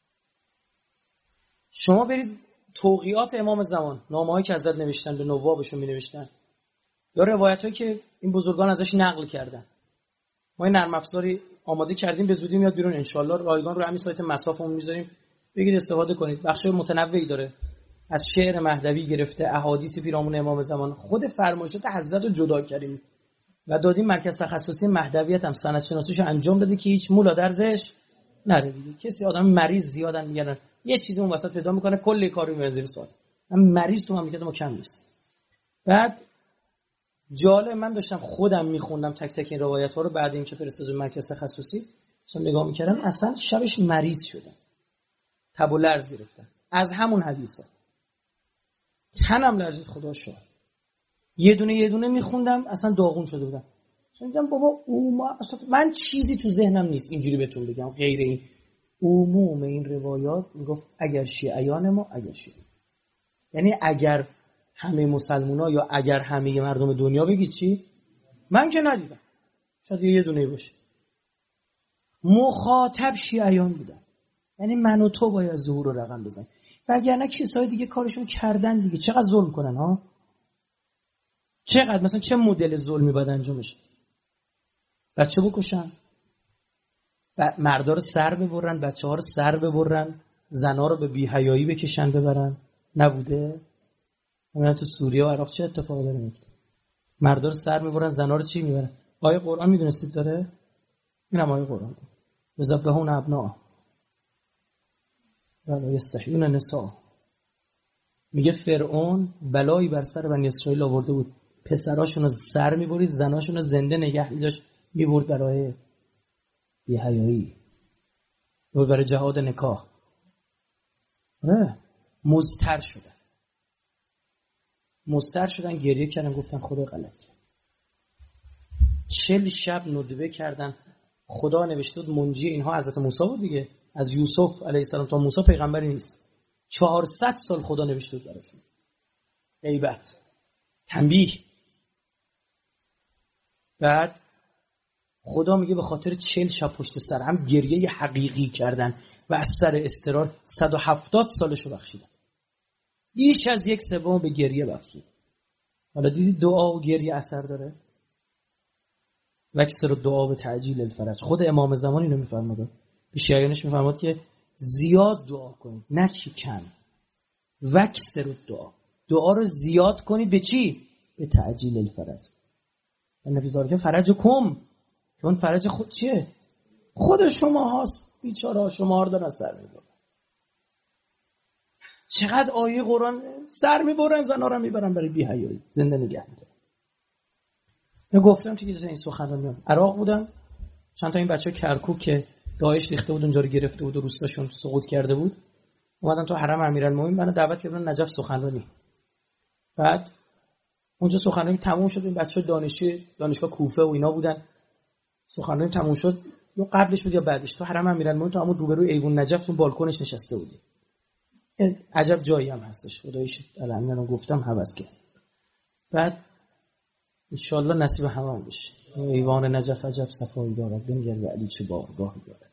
شما برید توقیات امام زمان، نامه‌هایی که حضرت نوشتن به نوابشون می‌نوشتن یا روایتایی که این بزرگان ازش نقل کردن، ما این نرم افزاری آماده کردیم، به زودی میاد بیرون ان شاءالله. رایگان رو همین سایت مصافمون میذاریم، بگید استفاده کنید. بخش متنوعی داره، از شعر مهدوی گرفته احادیث پیرامون امام زمان، خود فرمایشات حضرت رو جدا کردیم و دادیم مرکز تخصصی مهدویت هم سند شناسیشو انجام بده که هیچ مولا دردش نره دیگه. کسی آدم مریض زیادن میگن یه چیزی اون وسط پیدا میکنه کلی کارو میذاره زیر سوال. من مریض تو مملکت ما کم نیست. بعد جالب، من داشتم خودم میخوندم تک تک این روایت ها رو بعد اینکه فرستادم مرکز تخصصی، اصلا نگاه میکردم اصلا شبش مریض شدم، تب و لرز گرفتم از همون حدیثا، تنم لرزید. خدا شاهد یه دونه میخوندم اصلا داغون شده بودم. میگم بابا من چیزی تو ذهنم نیست اینجوری بهتون بگم غیر این عموم این روایات. میگفت اگر شیعیان ما، اگر شیعه، یعنی اگر همه مسلمونا یا اگر همه مردم دنیا، بگید چی؟ من که ندیدم، شاید یه دونه باشه. مخاطب شیعیان بودن، یعنی من و تو باید ظهور رو رقم بزنیم، وگرنه کسای دیگه کارشون کردن دیگه. چقدر ظلم کنن ها، چقدر مثلا چه مدل ظلمی باید انجامش؟ بچه بکشن، مردا رو سر ببرن، بچه ها رو سر ببرن، زنا رو به بی‌حیایی بکشن ببرن، نبوده؟ همین تو سوریه و عراق چه اتفاقی داره میفته؟ مردا رو سر میبرن، زنا رو چی میبرن؟ آیه قرآن میدونستید داره؟ اینم آیه قرآن. یذبحون ابناء ولا یستحیون نساء. میگه فرعون بلایی بر سر بنی اسرائیل آورده بود، پسراشون رو سر میبرید، زناشون رو زنده نگه می‌داشت میبرد برای بی‌حیایی، میبرد برای جهاد نکاح. مضطر شدن گریه کردن، گفتن خدا غلط کرد. 40 شب ندبه کردن. خدا نوشته بود منجی اینها حضرت موسی بود دیگه، از یوسف علیه السلام تا موسی پیغمبری نیست. 400 سال خدا نوشته بود براشون غیبت، تنبیه. بعد خدا میگه به خاطر 40 شب پشت سر هم گریه حقیقی کردن و از سر اضطرار 170 سالشو بخشیدن. بیش از 1/3 به گریه بخشید. حالا دیدی دعا و گریه اثر داره؟ وکسر دعا به تعجیل الفرج. خود امام زمان اینو میفرماده، به شیعیانش میفرماد که زیاد دعا کنید نه کم. وکسر دعا رو زیاد کنید به چی؟ به تعجیل الفرج. نبی ذالک فرج کم، چون فرج خود چیه؟ خود شما هست. بیچاره شما رو دارن سر میبرن. چقدر آیه قرآن سر میبرن، زنا رو میبرن برای بی‌حیایی، زنده نگه میدارن. من گفتم که این سخنرانیان عراق بودم، چند تا این بچه کرکوک که داعش ریخته بود اونجا رو گرفته بود و روستاشون سقوط کرده بود، اومدن تو حرم امیرالمومنین، منو دعوت کردن نجف سخنرانی. بعد اونجا سخنرانی تموم شد، این بچه‌ها دانشگاه کوفه و اینا بودن. سخنرانی تموم شد، یا قبلش بود یا بعدش، تو حرم امیرالمومنین تو همون روبروی ایوان نجف تو بالکنش نشسته بودیم. عجب جایی هم هستش، خداییش الان گفتم هوس کرد. بعد ان شاء الله نصیب همون بشه. ایوان نجف عجب صفایی دارد، بنگر و علی چه بارگاهی دارد.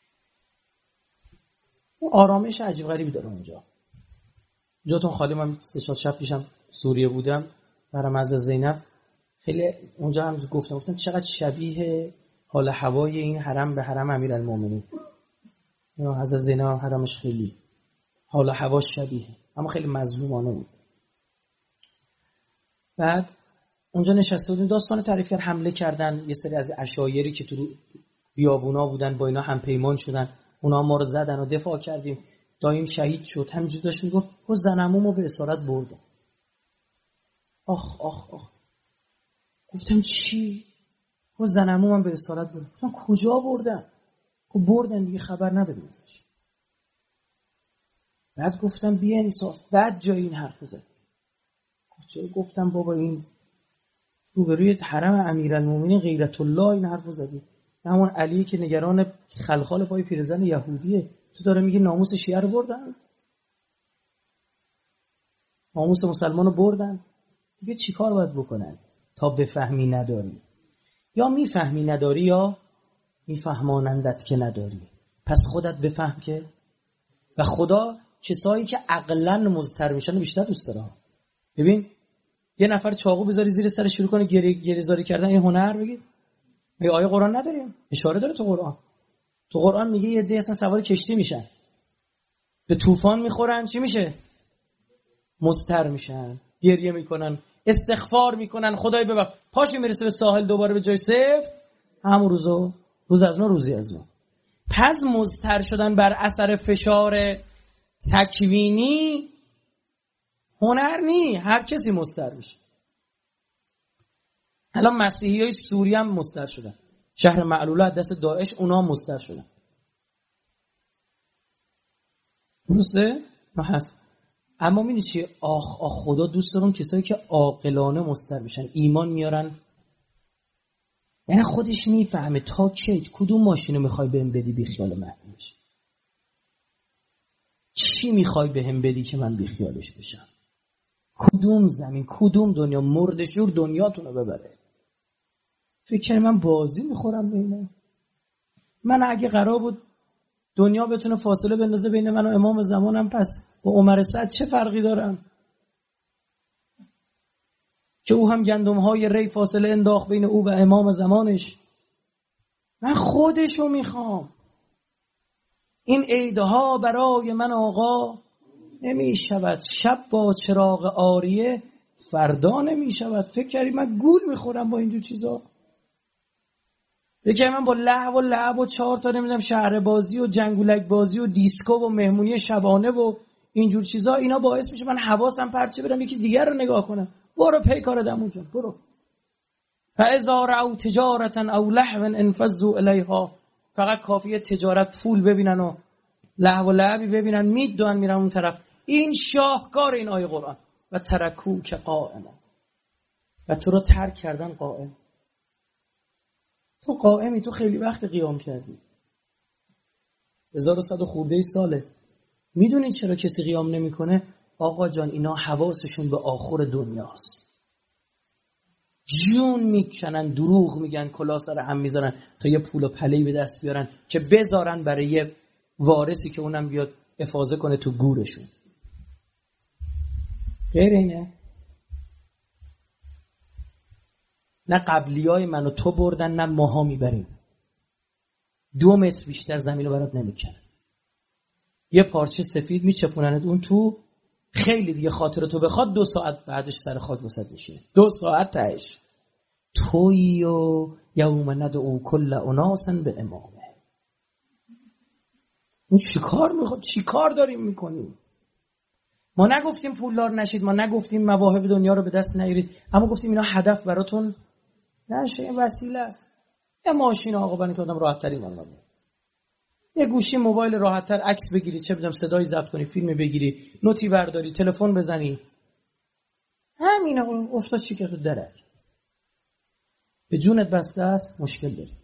آرامش عجیب غریبی داره اونجا. جاتون خالی. من 3-4 شب پیشم سوریه بودم برام از زینب، خیلی اونجا هم گفتم چقدر شبیه حال هوای این حرم به حرم امیرالمومنین. حضرت زینب هم حرمش خیلی حال هواش شبیه، اما خیلی مظلومانه بود. بعد اونجا نشسته بودیم، داستان تعریف کرد. حمله کردن یه سری از عشایری که تو بیابونا بودن، با اینا هم پیمان شدن، اونا ما رو زدن و دفاع کردیم. دایم شهید شد. همینجوری داشت میگفت و زنمومو به اسارت بردن. آخ آخ آخ. گفتم چی؟ و زنمومم به اسارت بردن. گفتم کجا بردن؟ خب بردن دیگه، خبر نداریم ازش. بعد گفتم بی انصاف، بعد جای این حرف زد. گفتم بابا این روبروی حرم امیرالمومنین غیرت الله این حرفو زدی. همون علی که نگران خلخال پای پیرزن یهودیه، تو داره میگی ناموس شیعه رو بردن، ناموس مسلمانو بردن. دیگه چیکار باید بکنن تا بفهمی نداری؟ یا میفهمی نداری یا میفهمانندت که نداری. پس خودت بفهم که. و خدا کسایی که عقلاً مضطر میشن بیشتر دوست داره. ببین یه نفر چاقو بذاری زیر سرش شروع کنه گریه‌زاری کردن، این هنر بگید. مگه آیه قرآن نداریم؟ اشاره داره تو قرآن. تو قرآن میگه یه عده اصلا سوار کشتی میشن، به طوفان میخورن، چی میشه؟ مضطر میشن، گریه میکنن، استغفار میکنن، خدای ببخش. پاشو میرسه به ساحل دوباره به جای صفر، همون روز از نو روزی از نو. پس مضطر شدن بر اثر فشار تکوینی هنر نی، هر کسی مضطر میشه. الان مسیحیای سوریه هم مضطر شدن، شهر معلوله دست داعش، اونا هم مضطر شدن. درسته؟ هست. اما می‌بینی چی؟ آخ خدا دوست دارم کسایی که عاقلانه مضطر بشن، ایمان میارن. یعنی خودش میفهمه تا چه کدوم ماشینو میخوای بهم بدی بی خیال مهدی بشم، چی میخوای بهم بدی که من بی خیالش بشم، کدوم زمین کدوم دنیا مردشور دنیاتونو ببره. فکر من بازی میخورم به اینا. من اگه قرار بود دنیا بتونه فاصله بندازه بین من و امام زمانم، پس با عمر سعد چه فرقی دارم که او هم گندم‌های ری فاصله انداخت بین او و امام زمانش. من خودشو میخوام. این عیدها برای من آقا نمی شود، شب با چراغ آریه فردا نمی شود. فکر کردی من گول میخورم با اینجور چیزا؟ فکر کردی من با لعب و 4 تا نمیدونم شهر بازی و جنگولک بازی و دیسکو و مهمونی شبانه و اینجور چیزا اینا باعث میشه من حواسم پرچه برم یکی دیگر رو نگاه کنم. برو پی کار دمون جون، برو. فاذا رأوا تجارة او لهوا انفضوا الیها. فقط کافیه تجارت پول ببینن و لهو و لعبی ببینن میدونن میرن اون طرف. این شاهکار این آیه قرآن. و ترکوک قائما، و تو رو ترک کردن قائم. تو قائمی، تو خیلی وقت قیام کردی، 1100 خورده ساله. میدونی چرا کسی قیام نمیکنه؟ آقا جان اینا حواسشون به آخر دنیاست. جون میکنن، دروغ میگن، کلا سر هم میذارن تا یه پول و پله‌ای به دست بیارن که بذارن برای یه وارثی که اونم بیاد افاضه کنه تو گورشون. غیر اینه؟ نه قبلیای منو تو بردن، نه ماها میبریم. 2 متر بیشتر زمین رو برات نمیکنن. یه پارچه سفید میچپوننت اون تو، خیلی دیگه خاطر تو بخواد 2 ساعت بعدش سر خاک وسط بشینه. 2 ساعت تهش. تویی و یوم ندعو کل اناس به امامه. این چیکار میخواد؟ چیکار داریم میکنیم؟ ما نگفتیم پولدار نشید، ما نگفتیم مواهب دنیا رو به دست نیارید، اما گفتیم اینا هدف براتون نشه، این وسیله است. یه ماشین آقا برای که آدم راحت تری مونده، یه گوشی موبایل راحت تر عکس بگیری، چه بدونم صدای ضبط کنی، فیلم بگیری، نوتی برداری، تلفن بزنی. همین آقا افتاد چی که تو درک به جونت بسته است، مشکل داری.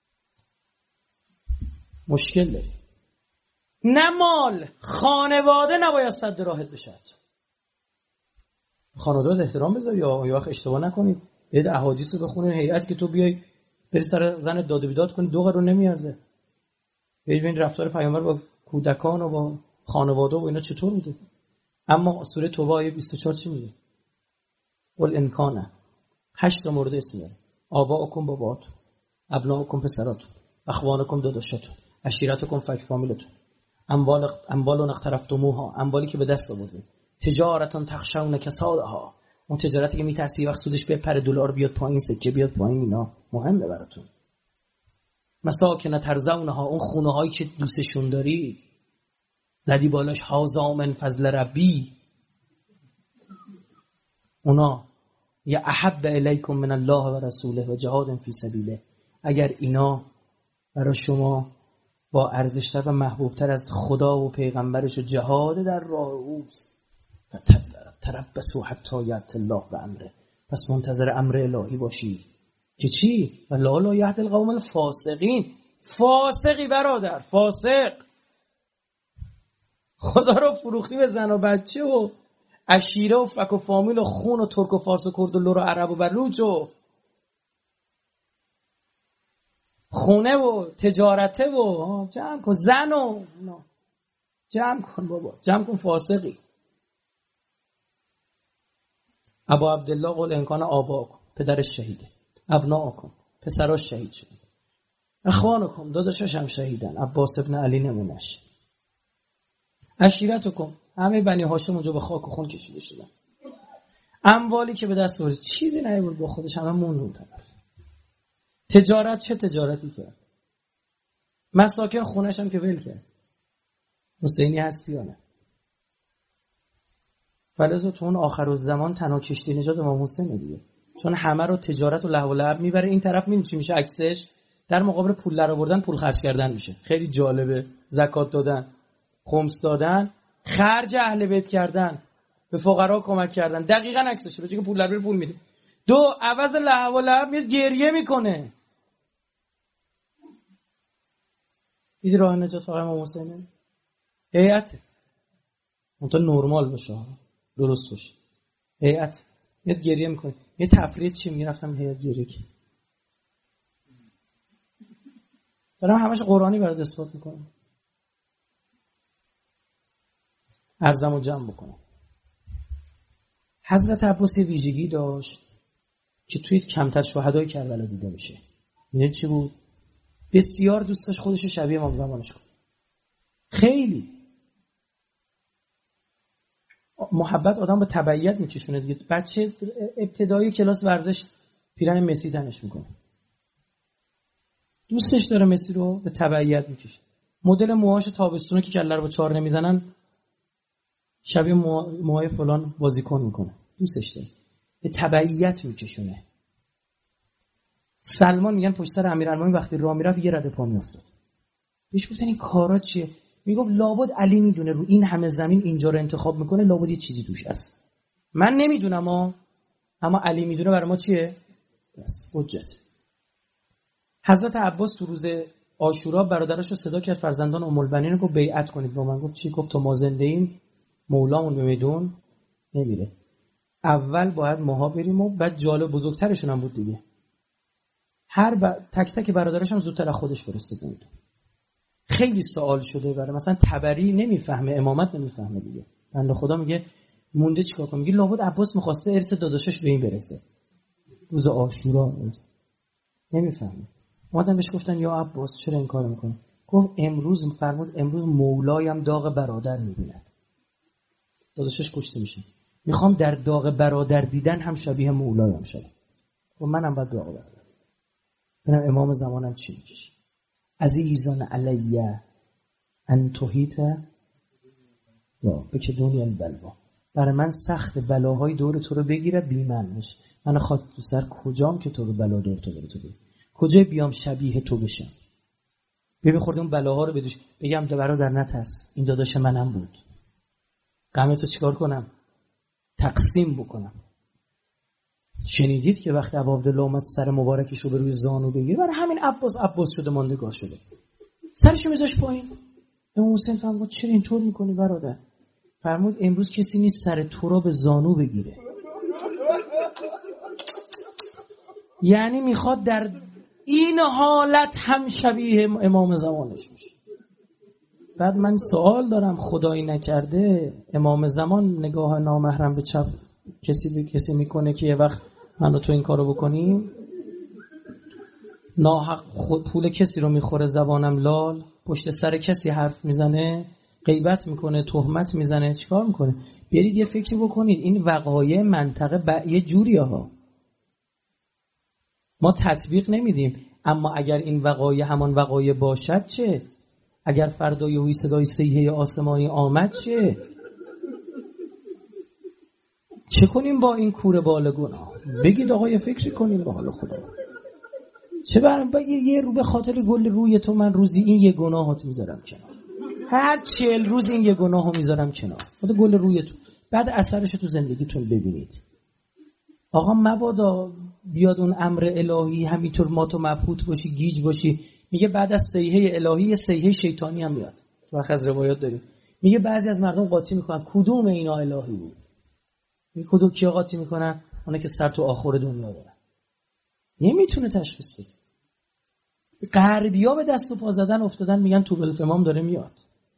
مشکل داری. نه مال، خانواده نباید صد راحت بشد. خانواده احترام بذار یا وقت اشتباه نکنید. یه احادیث رو بخونید، هیئت که تو بیای بری سر زن داد و بیداد کنی 2 قرون نمیارزه. ببین رفتار پیامبر با کودکان و با خانواده و اینا چطور بوده. اما سوره توبه آیه 24 چی میگه؟ قل ان کان 8 مورد اسم میاره. آباؤکم باباتون، ابناؤکم پسراتون، اخوانکم داداشاتون، عشیرتکم فک فامیلتون، اموال اقترفتموها، اموالی که به دست آوردید، تجارتون تخشون کسادها، اون تجارتی که میترسی وقت سودش بپره، دلار بیاد پایین، سکه بیاد پایین، اینا مهمه براتون. مساکن ترضونها، اون خونه هایی که دوستشون دارید، زدی بالاش هازا من فضل ربی، اونا یا احب الیکم من الله و رسوله و جهاد فی سبیله. اگر اینا برای شما با ارزشتر و محبوبتر از خدا و پیغمبرش و جهاد در راه اوست، تربصوا حتی یأتی الله بامره، پس منتظر امر الهی باشید که چی؟ ولا لا یهدی القوم الفاسقین. فاسقی برادر، فاسق. خدا رو فروخی به زن و بچه و عشیره و فک و فامیل و خون و ترک و فارس و کرد و لور و عرب و بلوچ و خونه و تجارته و جمع کن، زن و جمع کن بابا، جمع کن. فاسقی. ابا عبدالله قل انکان آباکم، پدرش شهیده، ابناکم، پسراش شهید شد، اخوانکم، داداشش هم شهیدن، عباس ابن علی نمونش، عشیرتکم، همه بنی هاشم اونجا به خاک و خون کشیده شدن، اموالی که به دست آورد چیزی نیاورد با خودش، همه موندون طرف. تجارت چه تجارتی کرد؟ مساکن، خونش هم که ول کرد. حسینی هستی یا نه؟ فلذا تو اون آخر الزمان تنها کشتی نجات امام حسین دیگه، چون همه رو تجارت و لهو و لعب میبره این طرف. میدونی چی میشه عکسش؟ در مقابل پول در آوردن پول خرج کردن میشه. خیلی جالبه. زکات دادن، خمس دادن، خرج اهل بیت کردن، به فقرا کمک کردن. دقیقاً عکسشه. به جای که پول در بره پول میده. 2 عوض لهو و لعب میاد گریه میکنه. دیدی راه نجات آقای امام حسین؟ هیئت اونطور نرمال باشه، درست باشه. هیئت میاد گریه میکنه. یه تفرید چی میرفتم هیئت گریه که دارم همش قرآنی برات اثبات میکنم. عرضمو جمع بکنم. حضرت عباس یه ویژگی داشت که توی کمتر شهدای کربلا دیده میشه. میدونید چی بود؟ بسیار دوست داشت خودش شبیه امام زمانش کنه. خیلی محبت آدم به تبعیت میکشونه دیگه. بچه ابتدایی کلاس ورزش پیرن مسی تنش میکنه، دوستش داره مسی رو، به تبعیت میکشه. مدل موهاش تابستونه که کله رو با 4 نمیزنن شبیه موهای فلان بازیکن میکنه، دوستش داره، به تبعیت میکشونه. سلمان میگن پشت سر امیرالمومنین وقتی راه میرفت یه رده پا میافتاد. بهش گفتن این کارا چیه؟ میگفت لابد علی میدونه رو این همه زمین اینجا رو انتخاب میکنه، لابد یه چیزی توش هست. من نمیدونم اما علی میدونه. برای ما چیه؟ بس حجت. حضرت عباس تو روز عاشورا برادرش رو صدا کرد، فرزندان ام البنین رو گفت بیعت کنید با من. گفت چی؟ گفت تا ما زنده ایم مولامون به میدون نمیره. اول باید ماها بریم و بعد جالب بزرگترشون هم بود دیگه. تک تک برادرش هم زودتر از خودش فرستاده بود. خیلی سوال شده برای مثلا تبری نمیفهمه، امامت نمیفهمه دیگه. بنده خدا میگه مونده چیکار کنم؟ میگه لابد عباس می‌خواسته ارث داداشش به این برسه. روز عاشورا نمیفهمه. اومدن بهش گفتن یا عباس چرا این کارو میکنی؟ گفت امروز فرمود امروز مولایم داغ برادر میبیند. داداشش کشته میشه. میخوام در داغ برادر دیدن هم شبیه مولایم شم. و منم باید داغ برادر. ببینم امام زمانم چی میگه. عزیزان علیه ان تحیط یا بکدونی البلوا. برای من سخت بلاهای دور تو رو بگیره بی من باشه. من خاک تو سر کجام که تو رو بلا دور تو بگیره؟ کجای بیام شبیه تو بشم؟ ببین خورده اون بلاها رو بدوش بگم برادر نترس این داداش منم بود. غم تو چیکار کنم؟ تقسیم بکنم. شنیدید که وقتی ابو عبدالله اومد سر مبارکش رو به روی زانو بگیره، برای همین عباس شده ماندگار شده. سرشو میذاش پایین. امام حسین فرمود چرا اینطور میکنی برادر؟ فرمود امروز کسی نیست سر تو را به زانو بگیره. یعنی میخواد در این حالت هم شبیه امام زمانش میشه. بعد من سوال دارم، خدایی نکرده امام زمان نگاه نامحرم به چپ کسی به کسی میکنه که یه وقت من و تو این کارو بکنیم؟ ناحق پول کسی رو میخوره زبانم لال، پشت سر کسی حرف میزنه، غیبت میکنه، تهمت میزنه، چیکار میکنه؟ برید یه فکری بکنید. این وقایع منطقه یه جوریه ها. ما تطبیق نمیدیم، اما اگر این وقایع همان وقایع باشد چه؟ اگر فردا یهویی صدای صیحه آسمانی آمد چه کنیم با این کوره بال گناه؟ بگید آقا یه فکری کنیم با حال خدا. چه برم یه رو به خاطر گل روی تو من روزی این یه گناهات میذارم کنار، هر 40 روز این یه گناهو میذارم کنار، خاطر گل روی تو، بعد اثرش تو زندگیتون ببینید. آقا مبادا بیاد اون امر الهی همینطور ما تو مبهوت باشی، گیج باشی. میگه بعد از صیحه الهی یه صیحه شیطانی هم میاد. وقت از روایات داریم میگه بعضی از مردم قاطی میکنن کدوم اینا الهی بود؟ میگه کدوم کیا قاطی میکنن؟ اونا که سر تو آخر دنیا دارن. نمیتونه تشخیص بده. غربی‌ها به دست و پا زدن افتادن، میگن توبلف امام داره میاد.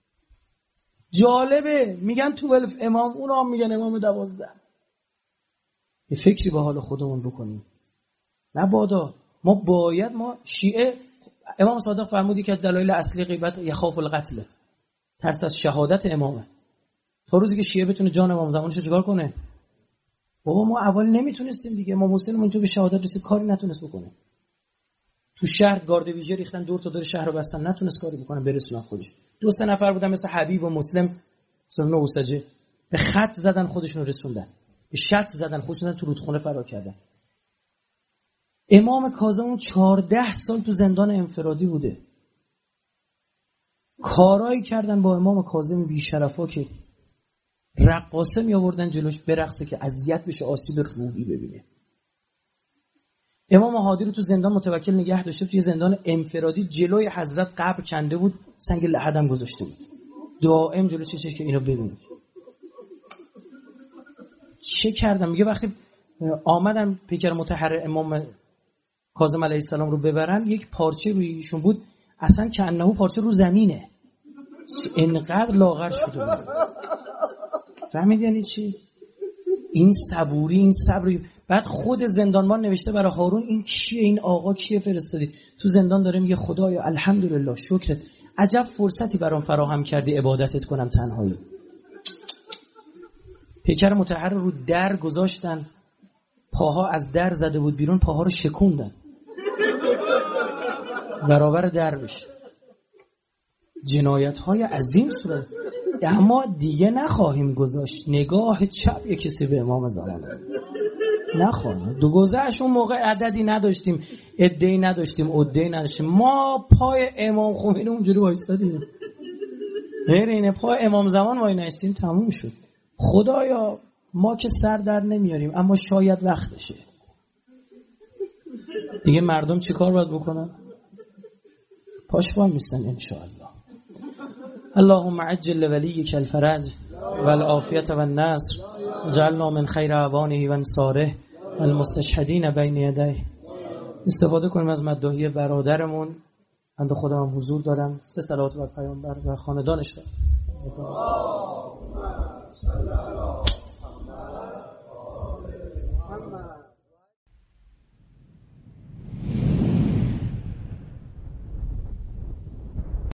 جالبه میگن توبلف امام، اونا هم میگن امام 12. یه فکری به حال خودمون بکنیم. مبادا ما شیعه، امام صادق فرمودی که دلایل اصلی غیبت یخاف القتل، ترس از شهادت امامه. تا روزی که شیعه بتونه جان امام زمانش رو چیکار کنه؟ بابا ما اول نمیتونستیم دیگه، امام حسین اونجا به شهادت رسید کاری نتونست بکنه. تو شهر گارد ویژه ریختن دور تا دور شهر رو بستن، نتونست کاری بکنه برسونن خودش. 2 نفر بودن مثل حبیب و مسلم سرنا اوسجه، به خط زدن خودشون رو رسوندن، به شرط زدن خودشون تو رودخونه فرار کردن. امام کاظم اون 14 سال تو زندان انفرادی بوده. کارایی کردن با امام کاظم بی شرفا که رقاصه می آوردن جلوش برقصه که اذیت بشه، آسیب روحی ببینه. امام هادی رو تو زندان متوکل نگه داشته، توی زندان انفرادی جلوی حضرت قبر کنده بود، سنگ لحدم گذاشته بود، دائم جلوی چشش که اینو ببینید. چه کردم؟ میگه وقتی آمدن پیکر مطهر امام کاظم علیه السلام رو ببرن، یک پارچه روی ایشون بود، اصلا که انه پارچه رو زمینه، اینقدر لاغر شده بود. فهمید یعنی چی؟ این صبوری، این صبری. بعد خود زندانبان نوشته برای هارون این کیه، این آقا کیه فرستادی؟ تو زندان داره میگه خدایا الحمدلله شکرت، عجب فرصتی برام فراهم کردی عبادتت کنم تنهایی. پیکر مطهر رو در گذاشتن، پاها از در زده بود بیرون، پاها رو شکوندن برابر در بشه. جنایت های عظیم صورت. اما دیگه نخواهیم گذاشت نگاه چپ یک کسی به امام زمان نخواهیم. دو گذشت اون موقع عددی نداشتیم، عده‌ای نداشتیم، عده‌ای نداشتیم. ما پای امام خمینی اونجوری وایسادیم، غیر اینه پای امام زمان وای نشستیم تموم شد. خدایا ما که سر در نمیاریم، اما شاید وقتشه دیگه. مردم چی کار باید بکنن؟ پاش وای میستن انشاءالله. اللهم عجل لولیک الفرج والعافیت والنصر، جعلنا من خیر اعوانه و انصاره المستشهدین بین یدیه. استفاده کنیم از مداحی برادرمون. بنده خودم هم حضور دارم. 3 صلوات بر پیامبر و خاندانش دارم.